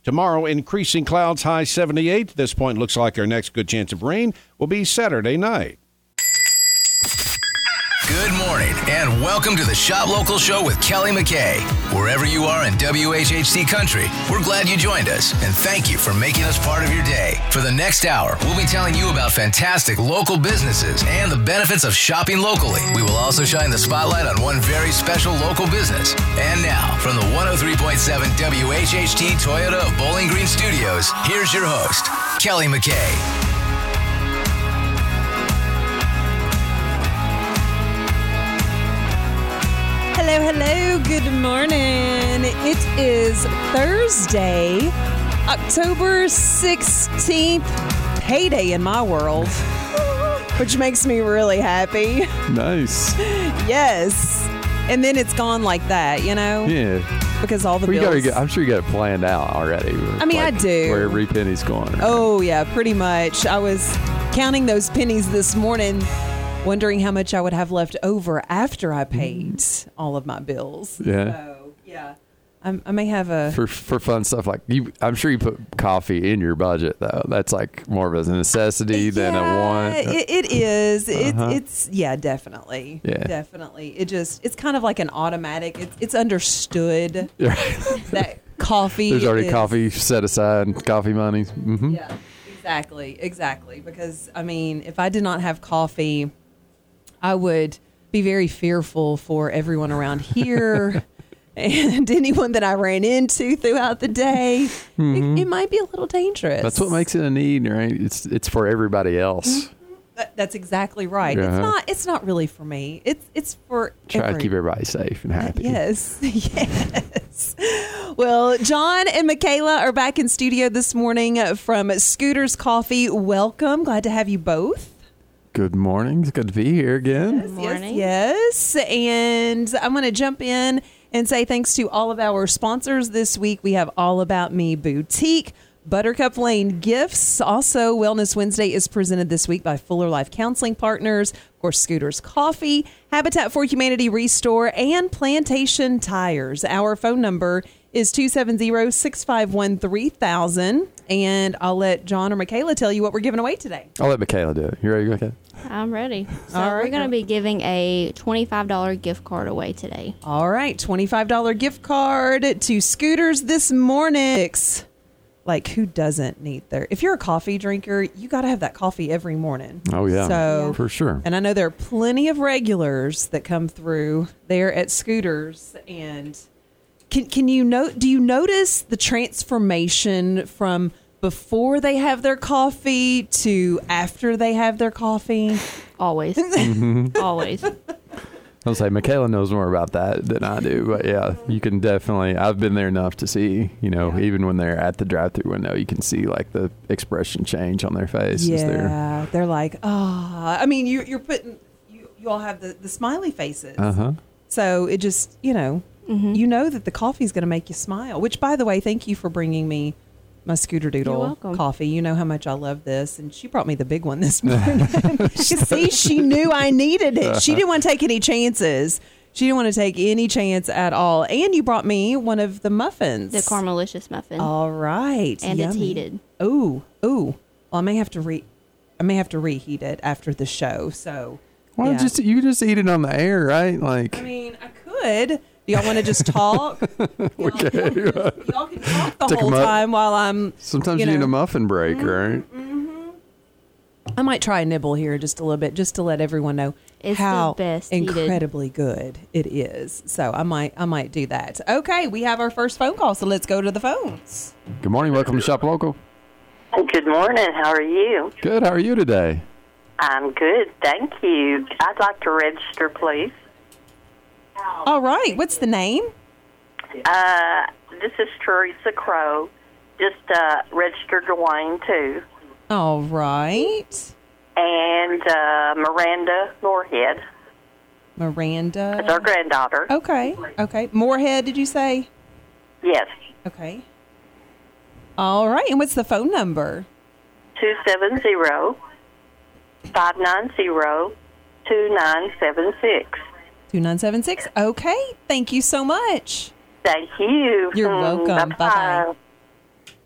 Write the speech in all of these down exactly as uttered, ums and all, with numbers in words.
Tomorrow, increasing clouds, high seventy-eight. At this point, looks like our next good chance of rain will be Saturday night. Good morning and welcome to the Shop Local Show with Kelly McKay. Wherever you are in W H H C country, we're glad you joined us and thank you for making us part of your day. For the next hour, we'll be telling you about fantastic local businesses and the benefits of shopping locally. We will also shine the spotlight on one very special local business. And now, from the one oh three point seven W H H T Toyota of Bowling Green Studios, here's your host, Kelly McKay. Hello, hello, good morning. It is Thursday, October sixteenth, payday in my world, which makes me really happy. Nice. Yes. And then it's gone like that, you know? Yeah. Because all the well, bills. You gotta get, I'm sure you got it planned out already. I mean, like I do. Where every penny's going. Right? Oh, yeah, pretty much. I was counting those pennies this morning, wondering how much I would have left over after I paid all of my bills. Yeah. So, yeah. I'm, I may have a... For for fun stuff like you, I'm sure you put coffee in your budget, though. That's like more of a necessity yeah, than a want. It, it is. Uh-huh. It, it's, yeah, definitely. Yeah. Definitely. It just, it's kind of like an automatic. It's, it's understood Right. that coffee There's already is, coffee set aside, coffee money. Mm-hmm. Yeah, exactly. Exactly. Because, I mean, if I did not have coffee, I would be very fearful for everyone around here and anyone that I ran into throughout the day. Mm-hmm. It, it might be a little dangerous. That's what makes it a need, right? It's it's for everybody else. Mm-hmm. That, that's exactly right. Uh-huh. It's not. It's not really for me. It's it's for try every, to keep everybody safe and happy. Yes, yes. Well, John and Michaela are back in studio this morning from Scooters Coffee. Welcome. Glad to have you both. Good morning. It's good to be here again. Yes, morning. Yes, yes. And I'm going to jump in and say thanks to all of our sponsors this week. We have All About Me Boutique, Buttercup Lane Gifts. Also, Wellness Wednesday is presented this week by Fuller Life Counseling Partners, of course, Scooters Coffee, Habitat for Humanity Restore, and Plantation Tires. Our phone number is two seven zero, six five one, three thousand. And I'll let John or Michaela tell you what we're giving away today. I'll let Michaela do it. You ready, Michaela? I'm ready. So All right. we're going to be giving a twenty-five dollars gift card away today. All right, twenty-five dollars gift card to Scooters this morning. Like, who doesn't need their... If you're a coffee drinker, you got to have that coffee every morning. Oh, yeah. So, for sure. And I know there are plenty of regulars that come through there at Scooters. And can can you note? Do you notice the transformation from before they have their coffee to after they have their coffee? Always. Mm-hmm. Always. I'll say Michaela knows more about that than I do, but yeah, you can definitely, I've been there enough to see, you know, yeah. even when they're at the drive-thru window, you can see like the expression change on their face. Yeah, they're, they're like, oh, I mean, you, you're putting, you, you all have the, the smiley faces. Uh-huh. So it just, you know, mm-hmm. you know that the coffee is going to make you smile, which, by the way, thank you for bringing me my Scooter Doodle coffee. You know how much I love this. And she brought me the big one this morning. See, she knew I needed it. She didn't want to take any chances. She didn't want to take any chance at all. And you brought me one of the muffins. The Caramelicious muffin. All right. And Yummy. It's heated. Ooh, ooh. Well, I may have to re I may have to reheat it after the show. So Well, yeah. just you just eat it on the air, right? Like I mean, I could. Do y'all want to just talk? Y'all, okay. y'all, can, y'all can talk the Take whole time while I'm... Sometimes you, you know, need a muffin break, mm-hmm, right? Mm-hmm. I might try a nibble here just a little bit, just to let everyone know it's how the best incredibly heated. good it is. So I might I might do that. Okay, we have our first phone call, so let's go to the phones. Good morning. Welcome to Shop Local. Good morning. How are you? Good. How are you today? I'm good. Thank you. I'd like to register, please. All right. What's the name? Uh, this is Teresa Crow. Just uh, registered Dwayne, too. All right. And uh, Miranda Moorhead. Miranda. That's our granddaughter. Okay. Okay. Moorhead, did you say? Yes. Okay. All right. And what's the phone number? two seven zero, five nine zero, two nine seven six. two nine seven six. Okay. Thank you so much. Thank you. You're Mm, welcome. bye-bye. Bye-bye.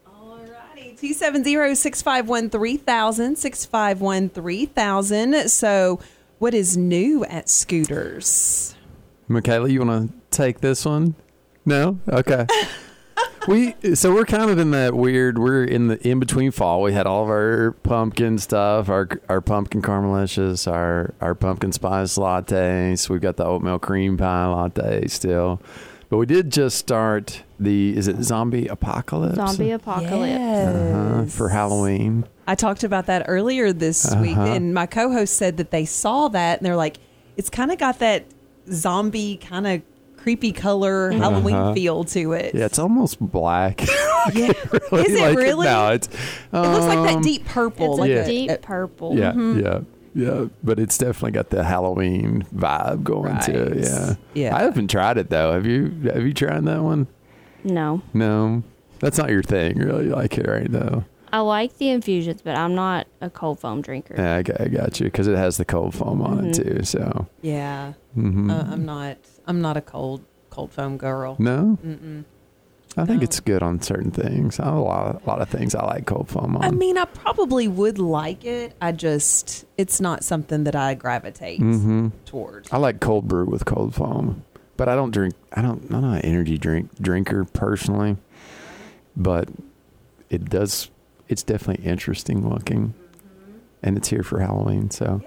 two seven zero, six five one, three thousand, six five one, three thousand. So what is new at Scooters? Michaela, you want to take this one? No? Okay. we so we're kind of in that weird. We're in the in between fall. We had all of our pumpkin stuff, our our pumpkin caramelicious, our our pumpkin spice lattes. We've got the oatmeal cream pie latte still, but we did just start the is it zombie apocalypse? Zombie apocalypse. Yes. Uh-huh, for Halloween. I talked about that earlier this Uh-huh. week, and my co-host said that they saw that, and they're like, it's kind of got that zombie kind of creepy color Halloween Uh-huh. feel to it. Yeah, it's almost black. Yeah. Really Is it like really? No, it's. It looks like that um, deep purple. It's like Yeah. a deep a- purple. Yeah, yeah, yeah. But it's definitely got the Halloween vibe going to it. Right. Yeah, Yeah. I haven't tried it though. Have you? Have you tried that one? No. No, that's not your thing. You really like it, right? Though. I like the infusions, but I'm not a cold foam drinker. Yeah, I got, I got you because it has the cold foam on it too. So. Yeah. hmm Uh, I'm not. I'm not a cold cold foam girl. No. Mm-mm. I think No. it's good on certain things. I have a lot, of, a lot of things I like cold foam on. I mean, I probably would like it. I just, it's not something that I gravitate hmm toward. I like cold brew with cold foam, but I don't drink. I don't. I'm not an energy drink drinker personally, but it does. It's definitely interesting looking, and it's here for Halloween. So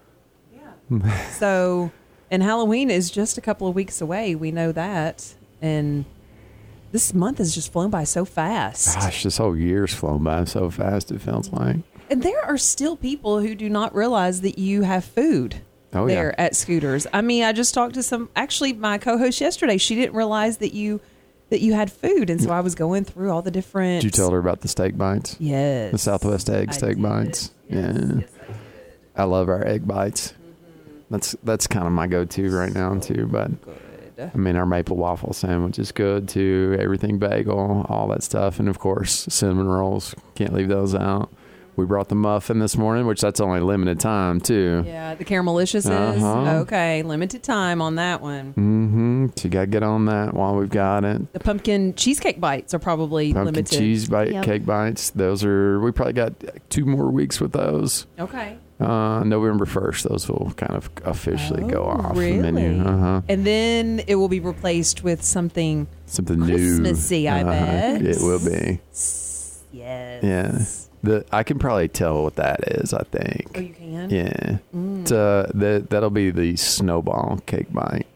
So, and Halloween is just a couple of weeks away. We know that, and this month has just flown by so fast. gosh, this whole year's flown by so fast. It feels like. And there are still people who do not realize that you have food Oh there yeah. at Scooters. I mean, I just talked to some. Actually, my co-host yesterday, she didn't realize that you that you had food, and so I was going through all the different. Did you tell her about the steak bites? Yes. The Southwest Egg I steak did. bites. Yes, Yeah. yes, I did. I love our egg bites. That's that's kind of my go-to right now too. But Good. I mean, our maple waffle sandwich is good too. Everything bagel, all that stuff, and of course, cinnamon rolls. Can't leave those out. We brought the muffin this morning, which that's only limited time too. Yeah, the caramelicious is Uh-huh. okay. Limited time on that one. Mm-hmm. So you got to get on that while we've got it. The pumpkin cheesecake bites are probably Pumpkin limited. cheese bite, Yep. cake bites. Those are. We probably got two more weeks with those. Okay. Uh, November first, those will kind of officially go Oh, off really? the menu. Uh huh. And then it will be replaced with something Something Christmassy, new. I bet. It will be. yes. Yeah. The I can probably tell what that is. I think. Oh, you can? Yeah. Mm. It's, uh, that that'll be the snowball cake bite.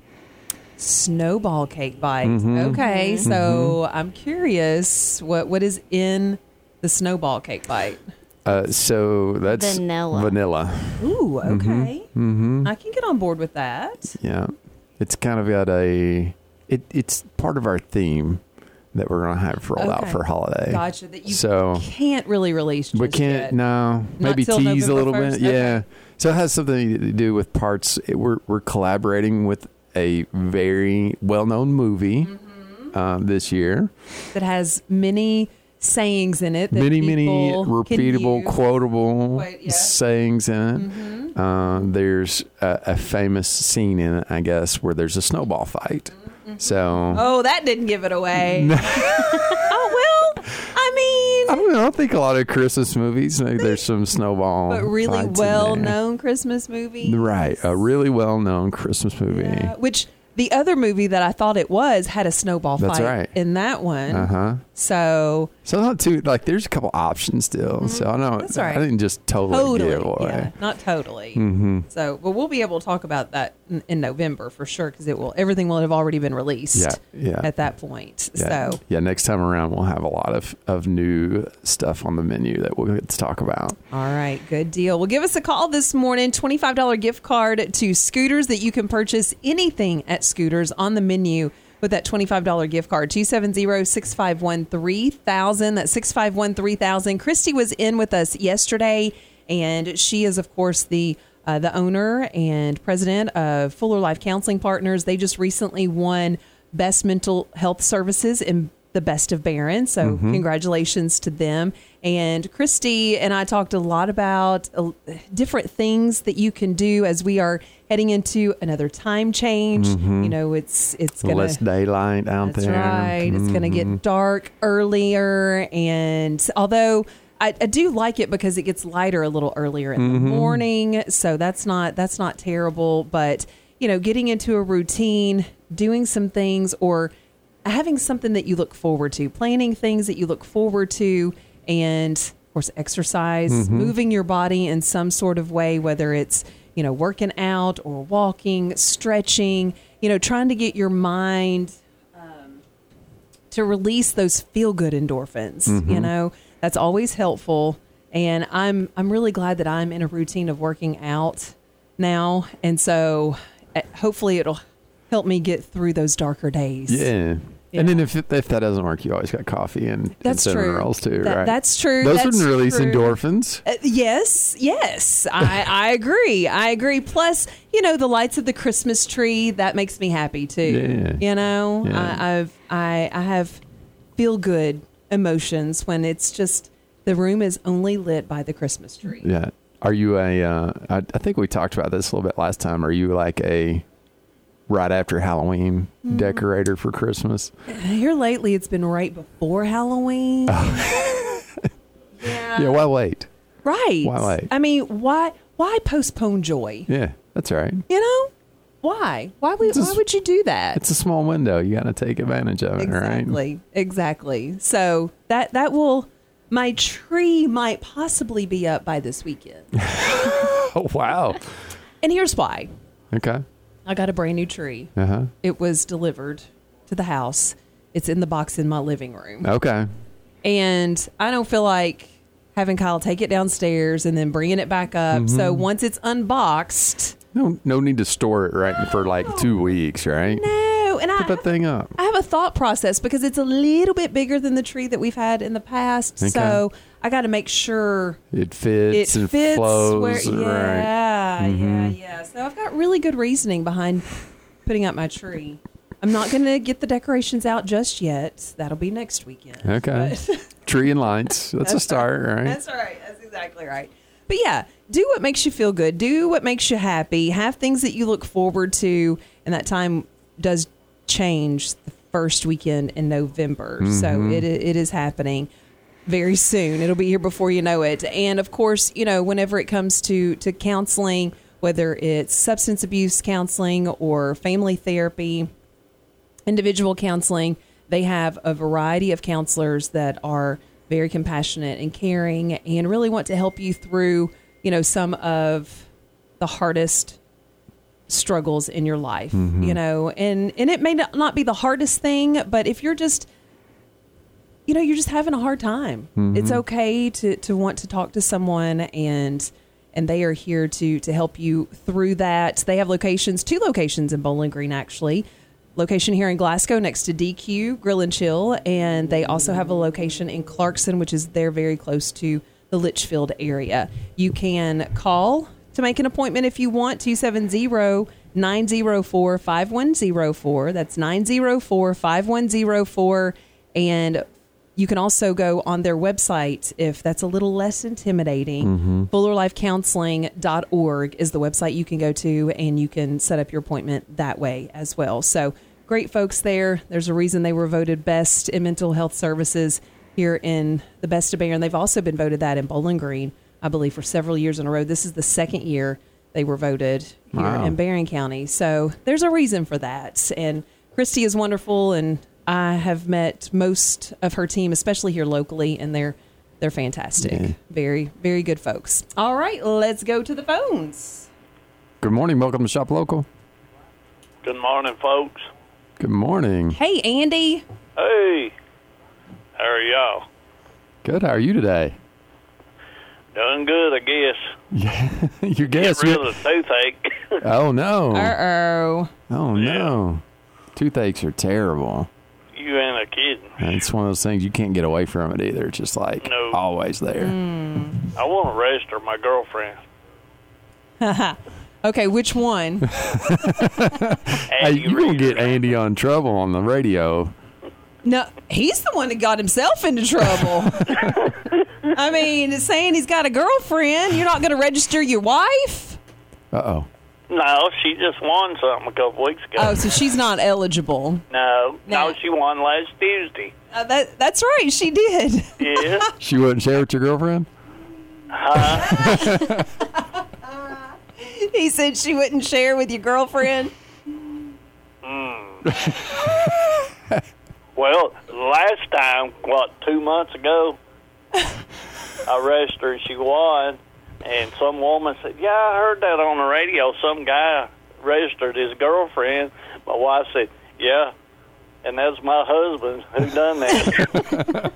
Snowball cake bite. Mhm. Okay, so I'm curious what what is in the snowball cake bite? Uh, so that's Vanilla. Vanilla. Ooh, okay. Mm-hmm. I can get on board with that. Yeah. It's kind of got a. It it's part of our theme that we're gonna have rolled out Okay. for holiday. Gotcha. That you So- can't really release. Just We can't. yet. No, maybe till tease a November little first? bit. Okay. Yeah. So it has something to do with parts. It, we're we're collaborating with a very well-known movie Mm-hmm. um, this year. That has many sayings in it. That Many many people can repeatable, use. quotable Quite, yeah. sayings in it. Mhm. Uh, there's a, a famous scene in it, I guess, where there's a snowball fight. So Oh, that didn't give it away. oh well, I mean, I don't know. I think a lot of Christmas movies, maybe there's some snowball, but really fights in there. well-known Christmas movie. Right, a really well-known Christmas movie. Yeah, which the other movie that I thought it was had a snowball That's fight right. in that one. Uh huh. So So not too like. There's a couple options still. So I know That's all right. I didn't just totally, give it totally, yeah, away. not totally. Mm-hmm. So, but we'll be able to talk about that in, in November for sure because it will everything will have already been released Yeah, yeah. at that point. Yeah. So, yeah, next time around we'll have a lot of, of new stuff on the menu that we'll get to talk about. all right, good deal. Well, give us a call this morning. twenty-five dollars gift card to Scooters that you can purchase anything at Scooters on the menu with that twenty-five dollars gift card. two seven zero, six five one, three thousand. That's six five one, three thousand. Christy was in with us yesterday, and she is, of course, the uh, the owner and president of Fuller Life Counseling Partners. They just recently won Best Mental Health Services in the Best of Barron. So Mm-hmm. congratulations to them. And Christy and I talked a lot about uh, different things that you can do as we are heading into another time change. Mm-hmm. You know, it's it's gonna Less daylight out that's there. right. It's going to Mhm. get dark earlier. And although I, I do like it because it gets lighter a little earlier in the morning. So that's not that's not terrible. But, you know, getting into a routine, doing some things, or having something that you look forward to, planning things that you look forward to, and of course, exercise, moving your body in some sort of way, whether it's, you know, working out or walking, stretching, you know, trying to get your mind um, to release those feel good endorphins, you know, that's always helpful. And I'm, I'm really glad that I'm in a routine of working out now. And so uh, hopefully it'll help me get through those darker days. Yeah. Yeah. And then if if that doesn't work, you always got coffee and, That's and cinnamon true. rolls too, That- right? that's true. Those That's wouldn't release true. endorphins. Uh, yes, yes, I, I agree. I agree. Plus, you know, the lights of the Christmas tree, that makes me happy too. Yeah. You know, Yeah. I, I've I I have feel good emotions when it's just the room is only lit by the Christmas tree. Yeah. Are you a? Uh, I, I think we talked about this a little bit last time. Are you like a right after Halloween Mm-hmm. decorator for Christmas? Here lately, it's been right before Halloween. yeah. Yeah. Why wait? Right. Why wait? I mean, why why postpone joy? Yeah, that's right. You know, why? Why would It's a why s- would you do that? It's a small window. You got to take advantage of it, right? Exactly. Exactly. So that that will my tree might possibly be up by this weekend. Oh wow. And here's why. Okay. I got a brand new tree. Uh huh. It was delivered to the house. It's in the box in my living room. Okay. And I don't feel like having Kyle take it downstairs and then bringing it back up. So Mm-hmm. once it's unboxed, No, no need to store it right for like two weeks, right? no, and I Put that thing up. I have a thought process because it's a little bit bigger than the tree that we've had in the past. Okay. So I got to make sure It fits it and fits flows. where, right. yeah, yeah, Mhm. yeah. So I've got really good reasoning behind putting up my tree. I'm not going to get the decorations out just yet. That'll be next weekend. Okay. But- Tree and lights. That's, a That's start, right? That's right. That's exactly right. But yeah, do what makes you feel good. Do what makes you happy. Have things that you look forward to. And that time does change the first weekend in November. So Mm-hmm. it it is happening very soon. It'll be here before you know it. And of course, you know, whenever it comes to, to counseling, whether it's substance abuse counseling or family therapy, individual counseling, they have a variety of counselors that are very compassionate and caring and really want to help you through, you know, some of the hardest struggles in your life, you know, and, and it may not not be the hardest thing, but if you're just, you know, you're just having a hard time, it's okay to, to want to talk to someone, and and they are here to to help you through that. They have locations, two locations in Bowling Green, actually. Location here in Glasgow next to D Q Grill and Chill, and they also have a location in Clarkson, which is there very close to the Litchfield area. You can call to make an appointment if you want, two seven zero, nine zero four, five one zero four. That's nine zero four, five one zero four. And you can also go on their website if that's a little less intimidating. fuller life counseling dot org is the website you can go to, and you can set up your appointment that way as well. So great folks there. There's a reason they were voted best in mental health services here in the Best of Barron. They've also been voted that in Bowling Green, I believe, for several years in a row. This is the second year they were voted here Wow. in Barron County. So there's a reason for that. And Christy is wonderful, and I have met most of her team, especially here locally, and they're they're fantastic. Yeah. Very, very good folks. All right, let's go to the phones. Good morning. Welcome to Shop Local. Good morning, folks. Good morning. Hey, Andy. Hey, how are y'all? Good. How are you today? Doing good, I guess. Yeah. you guess. Get rid you- of the toothache. Oh, no. Uh-oh. Oh, no. Toothaches are terrible. You ain't a kidding. And it's one of those things you can't get away from it either. It's just like No. always there. I want to register my girlfriend. Okay, which one? Hey, Andy you're going to Reid. get Andy on trouble on the radio. No, he's the one that got himself into trouble. I mean, it's saying he's got a girlfriend. You're not going to register your wife? Uh-oh. No, she just won something a couple weeks ago. Oh, so she's not eligible. no, No. no, she won last Tuesday. Uh, that That's right, she did. Yeah. She wouldn't share with your girlfriend? He said she wouldn't share with your girlfriend. Well, last time, what, two months ago, I registered, she won, and some woman said, yeah, I heard that on the radio. Some guy registered his girlfriend. My wife said, yeah, and that's my husband who done that.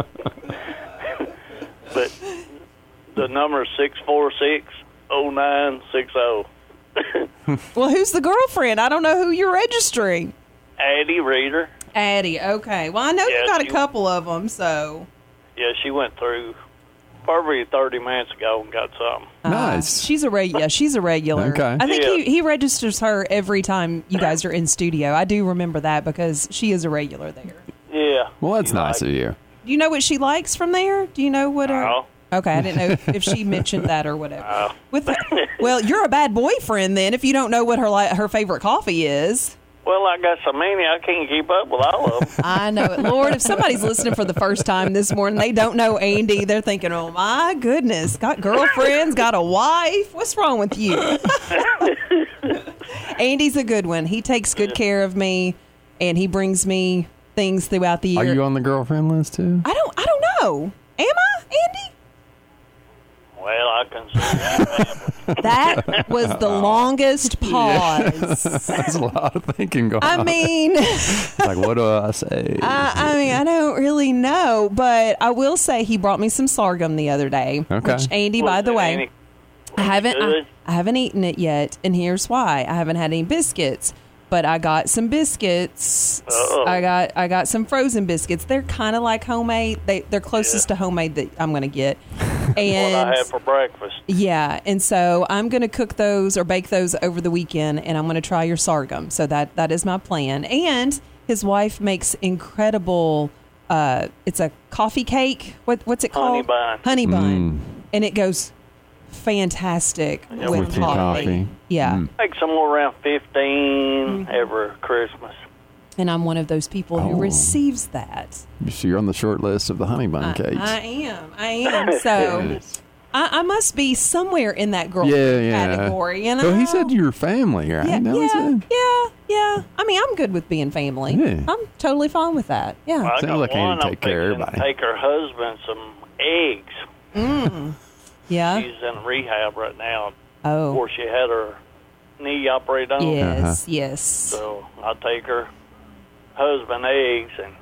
But the number is six four six, oh nine six oh. Well, who's the girlfriend? I don't know who you're registering. Addie Reader. Addie, okay. Well, I know Yeah, you got a she- couple of them, so. Yeah, she went through probably thirty minutes ago and got something. Nice. She's a reg- yeah, she's a regular. Okay. I think Yeah. he, he registers her every time you guys are in studio. I do remember that because she is a regular there. Yeah. Well, that's She nice liked of you. Do you know what she likes from there? Do you know what her... No. Okay, I didn't know if, if she mentioned that or whatever. No. With well, you're a bad boyfriend then if you don't know what her li- her favorite coffee is. Well, I got so many, I can't keep up with all of them. I know it. Lord, if somebody's listening for the first time this morning, they don't know Andy, they're thinking, oh, my goodness, got girlfriends, got a wife. What's wrong with you? Andy's a good one. He takes good care of me, and he brings me things throughout the year. Are you on the girlfriend list, too? I don't, I don't know. Am I, Andy? Well, I can see that. That was the longest pause. That's a lot of thinking going I on. mean... Like, what do I say? I, I mean, I don't really know, but I will say he brought me some sorghum the other day. Okay. Which, Andy, by Was the it way, any- I haven't I, good? I haven't eaten it yet, and here's why: I haven't had any biscuits. But I got some biscuits. Uh-oh. I got I got some frozen biscuits. They're kind of like homemade. They they're closest to homemade that I'm going to get. And What I had for breakfast. yeah, and so I'm going to cook those or bake those over the weekend, and I'm going to try your sorghum. So that that is my plan. And his wife makes incredible. Uh, it's a coffee cake. What what's it called? Honey bun. Honey bun, Mm. and it goes fantastic Yeah, with, with your coffee. coffee. Yeah, Mm. Make somewhere around fifteen Mm-hmm. every Christmas. and I'm one of those people who Oh. receives that. So you're on the short list of the honey bun I, cakes. I am. I am. So I, I must be somewhere in that girl yeah, yeah. category. You know? Well, he said your family, right? Yeah, That was yeah, it? yeah, yeah. I mean, I'm good with being family. Yeah. I'm totally fine with that. Yeah. Well, I Sounds got like I need one. to I'm take care of fixing to everybody. Take her husband some eggs. Yeah. She's in rehab right now. Oh. Before she had her knee operated on. Yes, Uh-huh. yes. So I take her husband eggs, and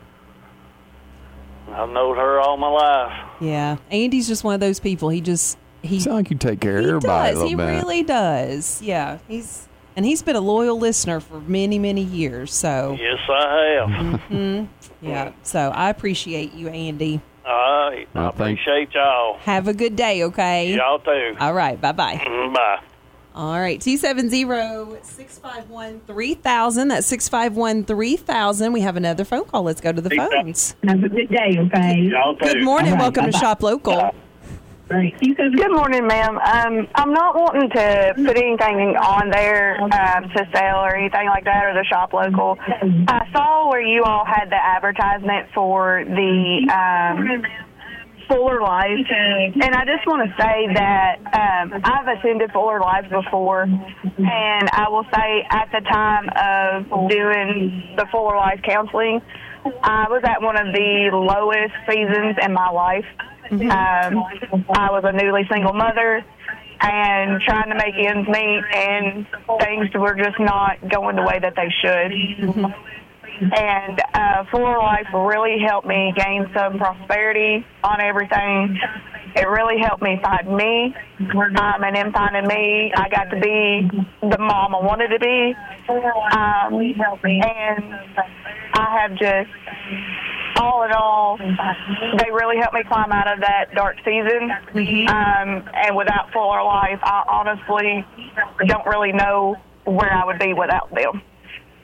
I've known her all my life. Yeah. Andy's just one of those people. He just he Sound like you take care of he everybody does. a little He bit. really does. Yeah. He's and he's been a loyal listener for many, many years. So Yes, I have. Mm-hmm. yeah. So I appreciate you, Andy. All right. I Well, thank- appreciate y'all. Have a good day, okay? Y'all too. All right. Bye bye. Mm, Bye. All right, two seven zero, six five one, three thousand. That's six five one, three thousand. We have another phone call. Let's go to the phones. Have a good day, okay? Y'all too. Good morning. All right, Welcome to bye-bye. Shop Local. Right. You said Good morning, ma'am. Um, I'm not wanting to put anything on there um, to sell or anything like that, or the Shop Local. I saw where you all had the advertisement for the um, Fuller Life, and I just want to say that um, I've attended Fuller Life before, and I will say at the time of doing the Fuller Life counseling, I was at one of the lowest seasons in my life. Um, I was a newly single mother and trying to make ends meet, and things were just not going the way that they should. And uh, Fuller Life really helped me gain some prosperity on everything. It really helped me find me, um, and in finding me, I got to be the mom I wanted to be. Um, and I have just, all in all, they really helped me climb out of that dark season. Um, and without Fuller Life, I honestly don't really know where I would be without them.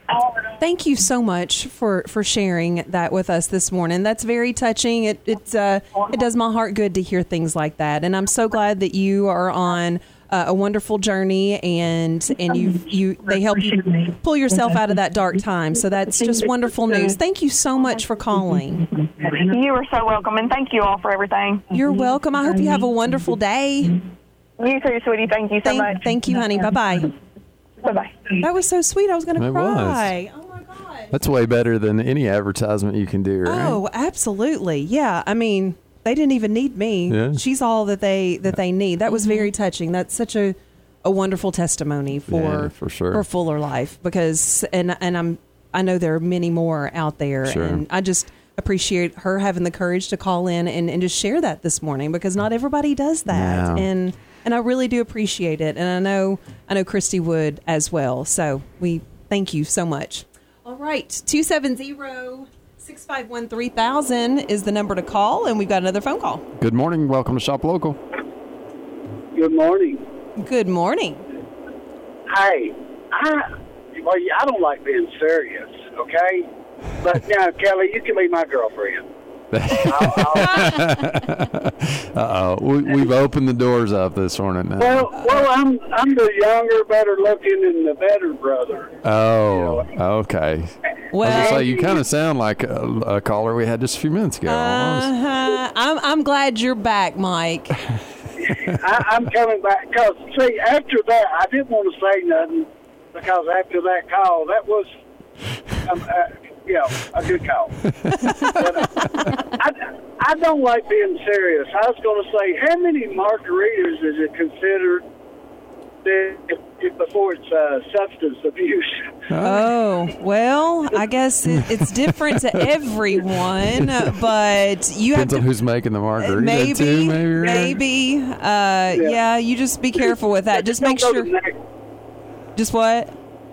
Thank you so much for, for sharing that with us this morning. That's very touching. It it, uh, it does my heart good to hear things like that. And I'm so glad that you are on uh, a wonderful journey and and you you they help you pull yourself out of that dark time. So that's just wonderful news. Thank you so much for calling. You are so welcome, and thank you all for everything. You're welcome. I hope you have a wonderful day. You too, sweetie. Thank you so Thank, much. thank you, honey. Bye-bye. Bye-bye. That was so sweet. I was going to It cry. was. Oh, my gosh. That's way better than any advertisement you can do, right? Oh, absolutely. Yeah. I mean, they didn't even need me. Yeah. She's all that they that they need. That was very touching. That's such a, a wonderful testimony for Yeah, for sure. for Fuller Life because and and I'm I know there are many more out there Sure. and I just appreciate her having the courage to call in and, and just share that this morning because not everybody does that. Yeah. And and I really do appreciate it. And I know I know Christy would as well. So we thank you so much. All right. two seven zero, six five one, three thousand is the number to call. And we've got another phone call. Good morning. Welcome to Shop Local. Good morning. Good morning. Hey, I well, I don't like being serious, okay? But now, Kelly, you can be my girlfriend. I'll, I'll, Uh-oh. We, we've opened the doors up this morning now. well, well, I'm I'm the younger, better looking, and the better brother. Oh, okay. I was Well, gonna say, you kind of sound like a, a caller we had just a few minutes ago. almost. uh-huh. I'm I'm glad you're back, Mike. I, I'm coming back because see, after that, I didn't want to say nothing because after that call, that was, um, uh, you know, a good call. But, uh, I, I don't like being serious. I was going to say, how many margaritas is it considered that if, if before it's uh, substance abuse? Oh, well, I guess it, it's different to everyone, but you have Depends on to who's making the margarita maybe, too, maybe. Right? maybe. Uh, yeah. Yeah. you just be careful with that. Just make Don't go sure. to next. Just what?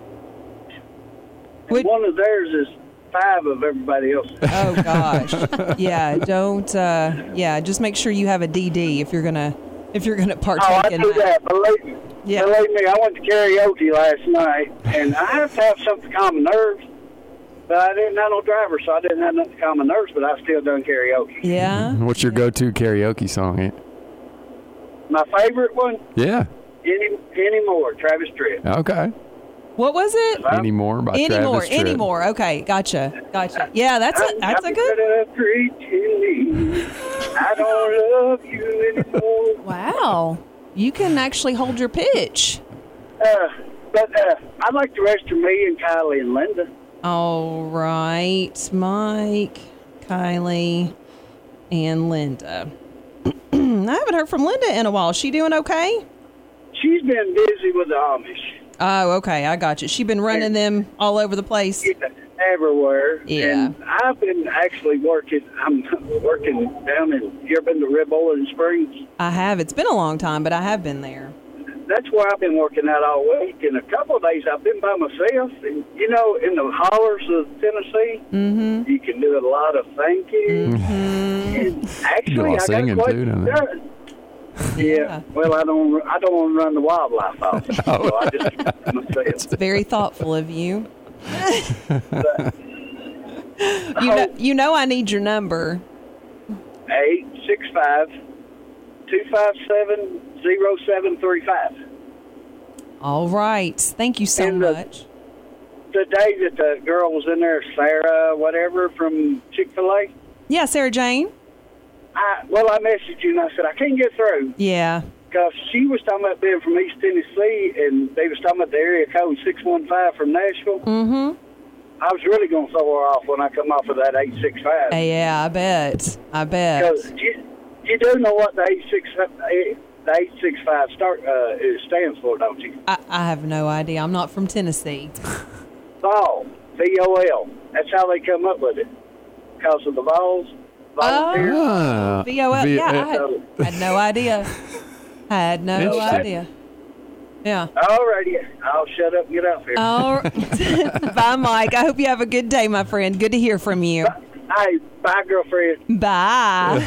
Would- One of theirs is five of everybody else. Oh gosh, yeah. Don't. Uh, yeah, just make sure you have a D D if you're gonna if you're gonna partake Oh, I in do that. Believe me. Yeah. Believe me, I went to karaoke last night, and I have to have something to calm my nerves. But I didn't have no driver, so I didn't have nothing to calm my nerves, but I still done karaoke. Yeah. What's your go-to karaoke song? Aunt? My favorite one, Yeah. Any Anymore, Travis Tritt. Okay. What was it? Anymore by Anymore. Travis Tritt. Anymore. Okay, gotcha. Gotcha. Yeah, that's a that's a I'm good. tired of pretending I don't love you anymore. Wow. You can actually hold your pitch. Uh, but uh, I'd like to register me and Kylie and Linda. All right, Mike, Kylie, and Linda. I haven't heard from Linda in a while. Is she doing okay? She's been busy with the Amish. Oh, okay. I got you. She been running them all over the place. Yeah, everywhere. Yeah. And I've been actually working. I'm working down in. You ever been to Ribola Springs? I have. It's been a long time, but I have been there. That's where I've been working out all week. And a couple of days I've been by myself. And you know, in the hollers of Tennessee, Mm-hmm. you can do a lot of thinking. And actually, Do a lot of I got singing, a too, don't they? question. Yeah. Well, I don't. I don't want to run the wildlife office, so I just keep it to myself. Very thoughtful of you. But, You know, you know I need your number. eight six five two five seven zero seven three five. All right. Thank you so And the- much. The day that the girl was in there, Sarah, whatever, from Chick-fil-A, Yeah, Sarah Jane. I well, I messaged you and I said I can't get through Yeah. because she was talking about being from East Tennessee and they was talking about the area code six one five from Nashville. Mm-hmm. I was really going to throw her off when I come off of that eight six five. Yeah, I bet. I bet. Because you, you do know what the eight six the eight six five start uh, is stands for, don't you? I, I have no idea. I'm not from Tennessee. Vol, V O L. That's how they come up with it. Because of the Vols. Volunteers. Ah, V O L. V- Yeah, I uh, had, had no idea. Had no Interesting. idea. Yeah. Alrighty, I'll shut up and get out here. All Bye, Mike. I hope you have a good day, my friend. Good to hear from you. Hey, bye, girlfriend. Bye.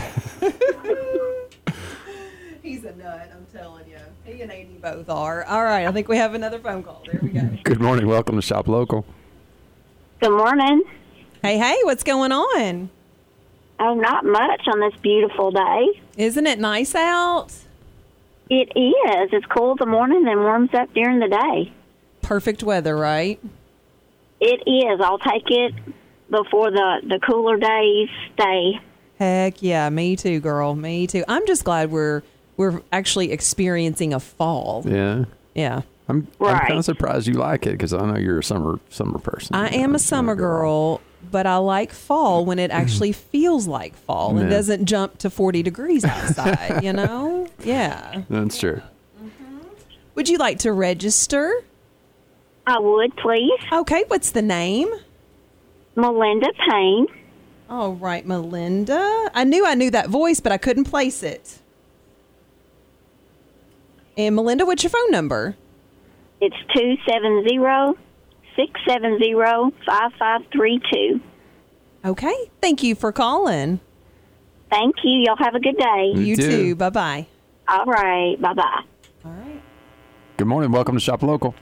He's a nut, I'm telling you. He and Amy both are. All right, I think we have another phone call. There we go. Good morning. Welcome to Shop Local. Good morning. Hey, hey, what's going on? Oh, not much on this beautiful day. Isn't it nice out? It is. It's cool in the morning and warms up during the day. Perfect weather, right? It is. I'll take it before the, the cooler days stay. Heck yeah, me too, girl. Me too. I'm just glad we're we're actually experiencing a fall. Yeah. Yeah. I'm, Right. I'm kind of surprised you like it because I know you're a summer summer person. I am a summer girl, but I like fall when it actually feels like fall and Yeah. doesn't jump to forty degrees outside, you know? Yeah. That's true. Would you like to register? I would, please. Okay, what's the name? Melinda Payne. All right, Melinda. I knew I knew that voice, but I couldn't place it. And Melinda, what's your phone number? It's two seven zero, six seven zero, five five three two. Okay, thank you for calling. Thank you. Y'all have a good day. You You too. too. Bye-bye. All right. Bye-bye. All right. Good morning. Welcome to Shop Local.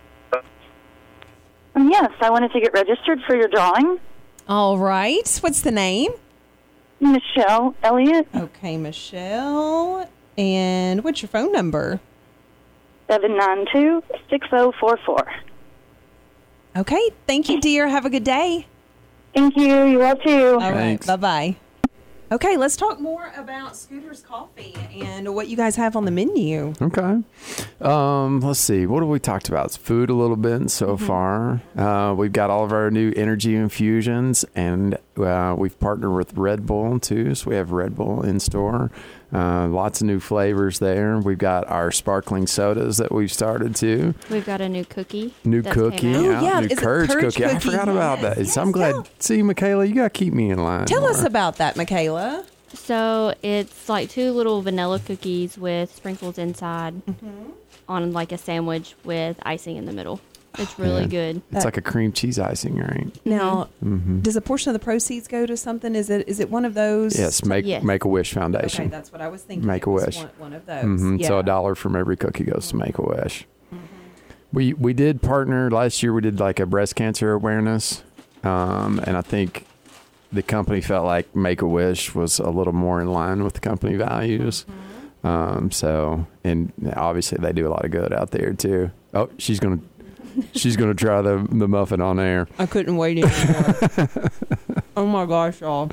Yes, I wanted to get registered for your drawing. All right. What's the name? Michelle Elliott, Okay, Michelle. And what's your phone number? seven nine two, six zero four four. Okay, thank you, dear. Have a good day. Thank you. You all too. All right, Thanks. bye-bye. Okay, let's talk more about Scooter's Coffee and what you guys have on the menu. Okay. Um, let's see. What have we talked about? It's food a little bit so Mm-hmm. far. Uh, we've got all of our new energy infusions, and uh, we've partnered with Red Bull too. So we have Red Bull in store. Uh, lots of new flavors there. We've got our sparkling sodas that we've started too. We've got a new cookie. New that's cookie, came out. Oh, out, yeah. new Is it courage, Courage cookie. I cookie? forgot about Yes, that. So I'm yes, glad. yeah. See, Michaela, you got to keep me in line. Tell more. us about that, Michaela. So it's like two little vanilla cookies with sprinkles inside on like a sandwich with icing in the middle. It's really Yeah. good. It's like a cream cheese icing, right? Now, Mm-hmm. does a portion of the proceeds go to something? Is it is it one of those? Yes, make Yes. Make a Wish Okay, Foundation. that's what I was thinking. Make It a was Wish. One, one of those. hmm Yeah. So a dollar from every cookie goes to Make a Wish. We we did partner last year. We did like a breast cancer awareness, um, and I think the company felt like Make a Wish was a little more in line with the company values. Um, so and obviously they do a lot of good out there too. Oh, she's gonna she's gonna try the the muffin on air. I couldn't wait anymore. Oh my gosh, y'all.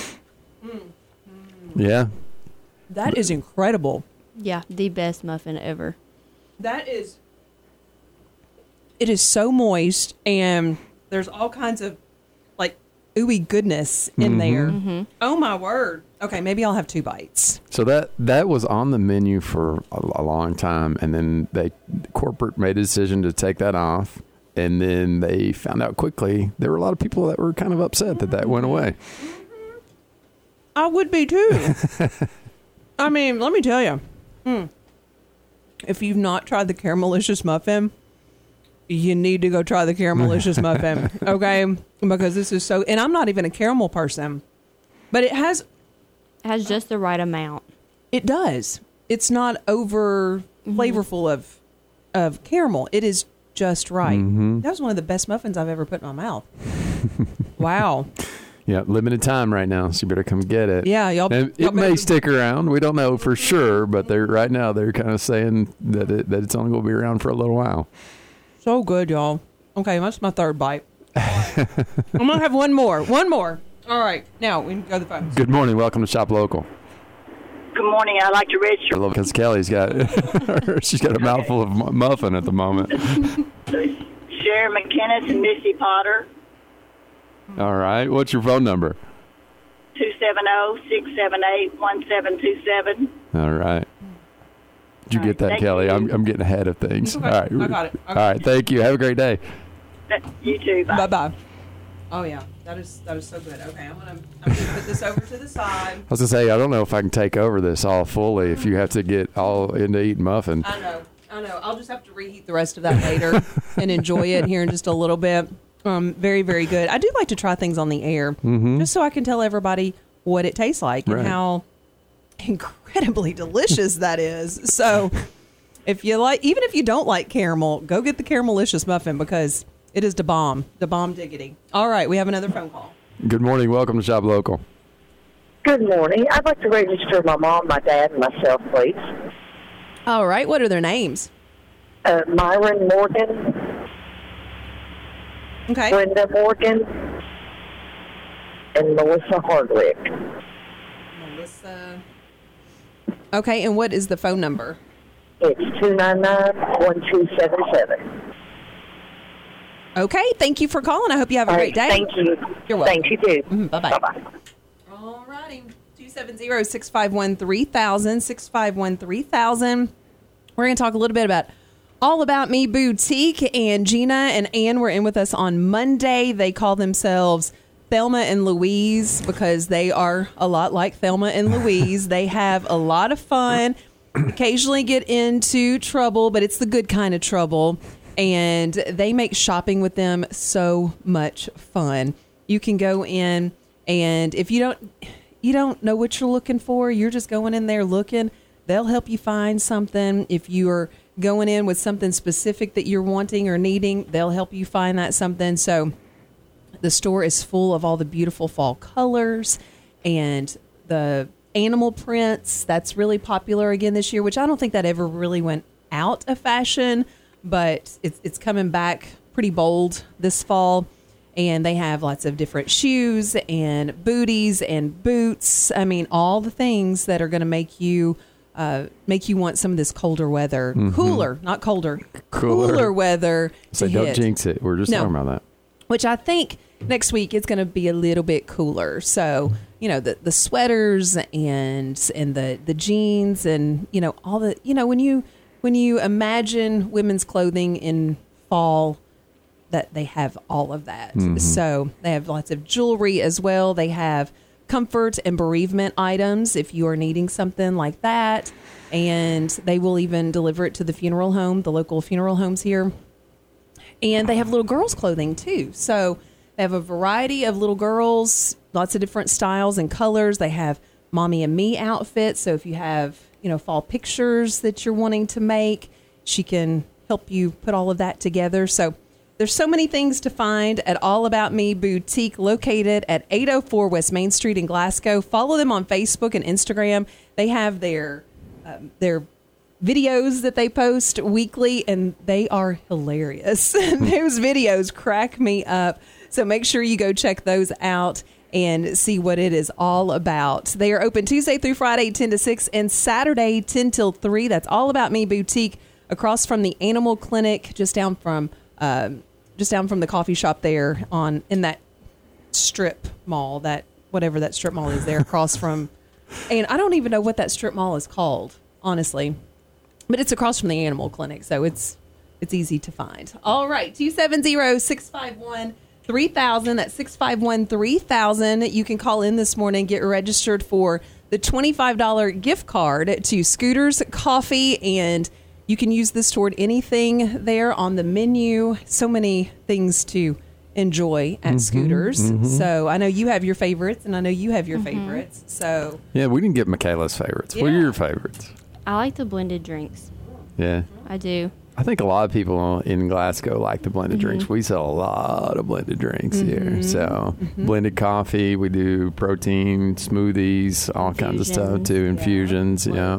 Yeah, That is incredible. Yeah, the best muffin ever. That is. It is so moist, and there's all kinds of like ooey goodness in there. Oh my word. Okay, maybe I'll have two bites. so that that was on the menu for a, a long time, and then they corporate made a decision to take that off, and then they found out quickly there were a lot of people that were kind of upset that that went away. I would be too. I mean, let me tell you. Mm. If you've not tried the Caramelicious muffin, you need to go try the Caramelicious muffin, okay? Because this is so, and I'm not even a caramel person, but it has, It has just the right amount. it does. It's not over flavorful of of caramel. It is just right. That was one of the best muffins I've ever put in my mouth. Wow. Yeah, limited time right now, so you better come get it. Yeah, y'all. And y'all it may better- stick around. We don't know for sure, but they're right now they're kind of saying that it, that it's only going to be around for a little while. So good, y'all. Okay, that's my third bite. I'm gonna have one more. One more. All right. Now we can go to the phone. Good morning. Welcome to Shop Local. Good morning. I'd like to register. Because Kelly's got she's got a mouthful of mu- muffin at the moment. Sharon McKinnis and Missy Potter, All right. What's your phone number? two seven zero, six seven eight, one seven two seven. All right. Did you All get right, that, thank Kelly? you. I'm, I'm getting ahead of things. Okay, All right. I got it. All right. Thank you. Have a great day. You too. Bye. Bye bye. Oh yeah, that is that is so good. Okay, I'm gonna I'm gonna put this over to the side. I was going to say, I don't know if I can take over this all fully if you have to get all into eating muffin. I know, I know. I'll just have to reheat the rest of that later and enjoy it here in just a little bit. Um, very very good. I do like to try things on the air just so I can tell everybody what it tastes like and Right. how incredibly delicious that is. So if you like, even if you don't like caramel, go get the Caramelicious muffin because It is the bomb. The bomb diggity. All right, we have another phone call. Good morning. Welcome to Shop Local. Good morning. I'd like to register my mom, my dad, and myself, please. All right. What are their names? Uh, Myron Morgan. Okay. Brenda Morgan. And Melissa Hardwick. Melissa. Okay, and what is the phone number? It's two nine nine, one two seven seven. Okay, thank you for calling. I hope you have a All great right, day. thank you. You're welcome. Thank you, too. Mm-hmm, bye-bye. Bye-bye. All righty. two seven zero, six five one, three thousand, six five one, three thousand. We're going to talk a little bit about All About Me Boutique, and Gina and Ann were in with us on Monday. They call themselves Thelma and Louise because they are a lot like Thelma and Louise. They have a lot of fun, occasionally get into trouble, but it's the good kind of trouble. And they make shopping with them so much fun. You can go in, and if you don't you don't know what you're looking for, you're just going in there looking, they'll help you find something. If you are going in with something specific that you're wanting or needing, they'll help you find that something. So the store is full of all the beautiful fall colors and the animal prints. That's really popular again this year, which I don't think that ever really went out of fashion, but it's it's coming back pretty bold this fall. And they have lots of different shoes and booties and boots. I mean, all the things that are going to make you uh, make you want some of this colder weather, Mm-hmm. cooler, not colder, Cooler. cooler weather. So to don't hit. jinx it. We're just No. talking about that. Which I think next week it's going to be a little bit cooler. So, you know, the the sweaters and and the the jeans and, you know, all the, you know, when you when you imagine women's clothing in fall, that they have all of that. Mhm. So they have lots of jewelry as well. They have comfort and bereavement items if you are needing something like that. And they will even deliver it to the funeral home, the local funeral homes here. And they have little girls' clothing too. So they have a variety of little girls, lots of different styles and colors. They have mommy and me outfits. So if you have, you know, fall pictures that you're wanting to make, she can help you put all of that together. So there's so many things to find at All About Me Boutique, located at eight oh four West Main Street in Glasgow. Follow them on Facebook and Instagram. They have their um, their videos that they post weekly, and they are hilarious. Those videos crack me up. So make sure you go check those out and see what it is all about. They are open Tuesday through Friday, ten to six, and Saturday, ten till three. That's All About Me Boutique, across from the Animal Clinic, just down from um, just down from the coffee shop there on in that strip mall, that whatever that strip mall is there across from. And I don't even know what that strip mall is called, honestly. But it's across from the Animal Clinic, so it's it's easy to find. All right, two seven zero, six five one, three thousand. That's six five one, three thousand. You can call in this morning, get registered for the twenty-five dollars gift card to Scooters Coffee, and you can use this toward anything there on the menu. So many things to enjoy at Mhm, Scooters. mhm. So I know you have your favorites, and I know you have your favorites. So Yeah, we didn't get Michaela's favorites. What are Yeah. your favorites? I like the blended drinks. Yeah. I do. I think a lot of people in Glasgow like the blended Mhm. drinks. We sell a lot of blended drinks here. Mhm. So Mhm. blended coffee, we do protein, smoothies, all kinds of stuff too, infusions, yeah.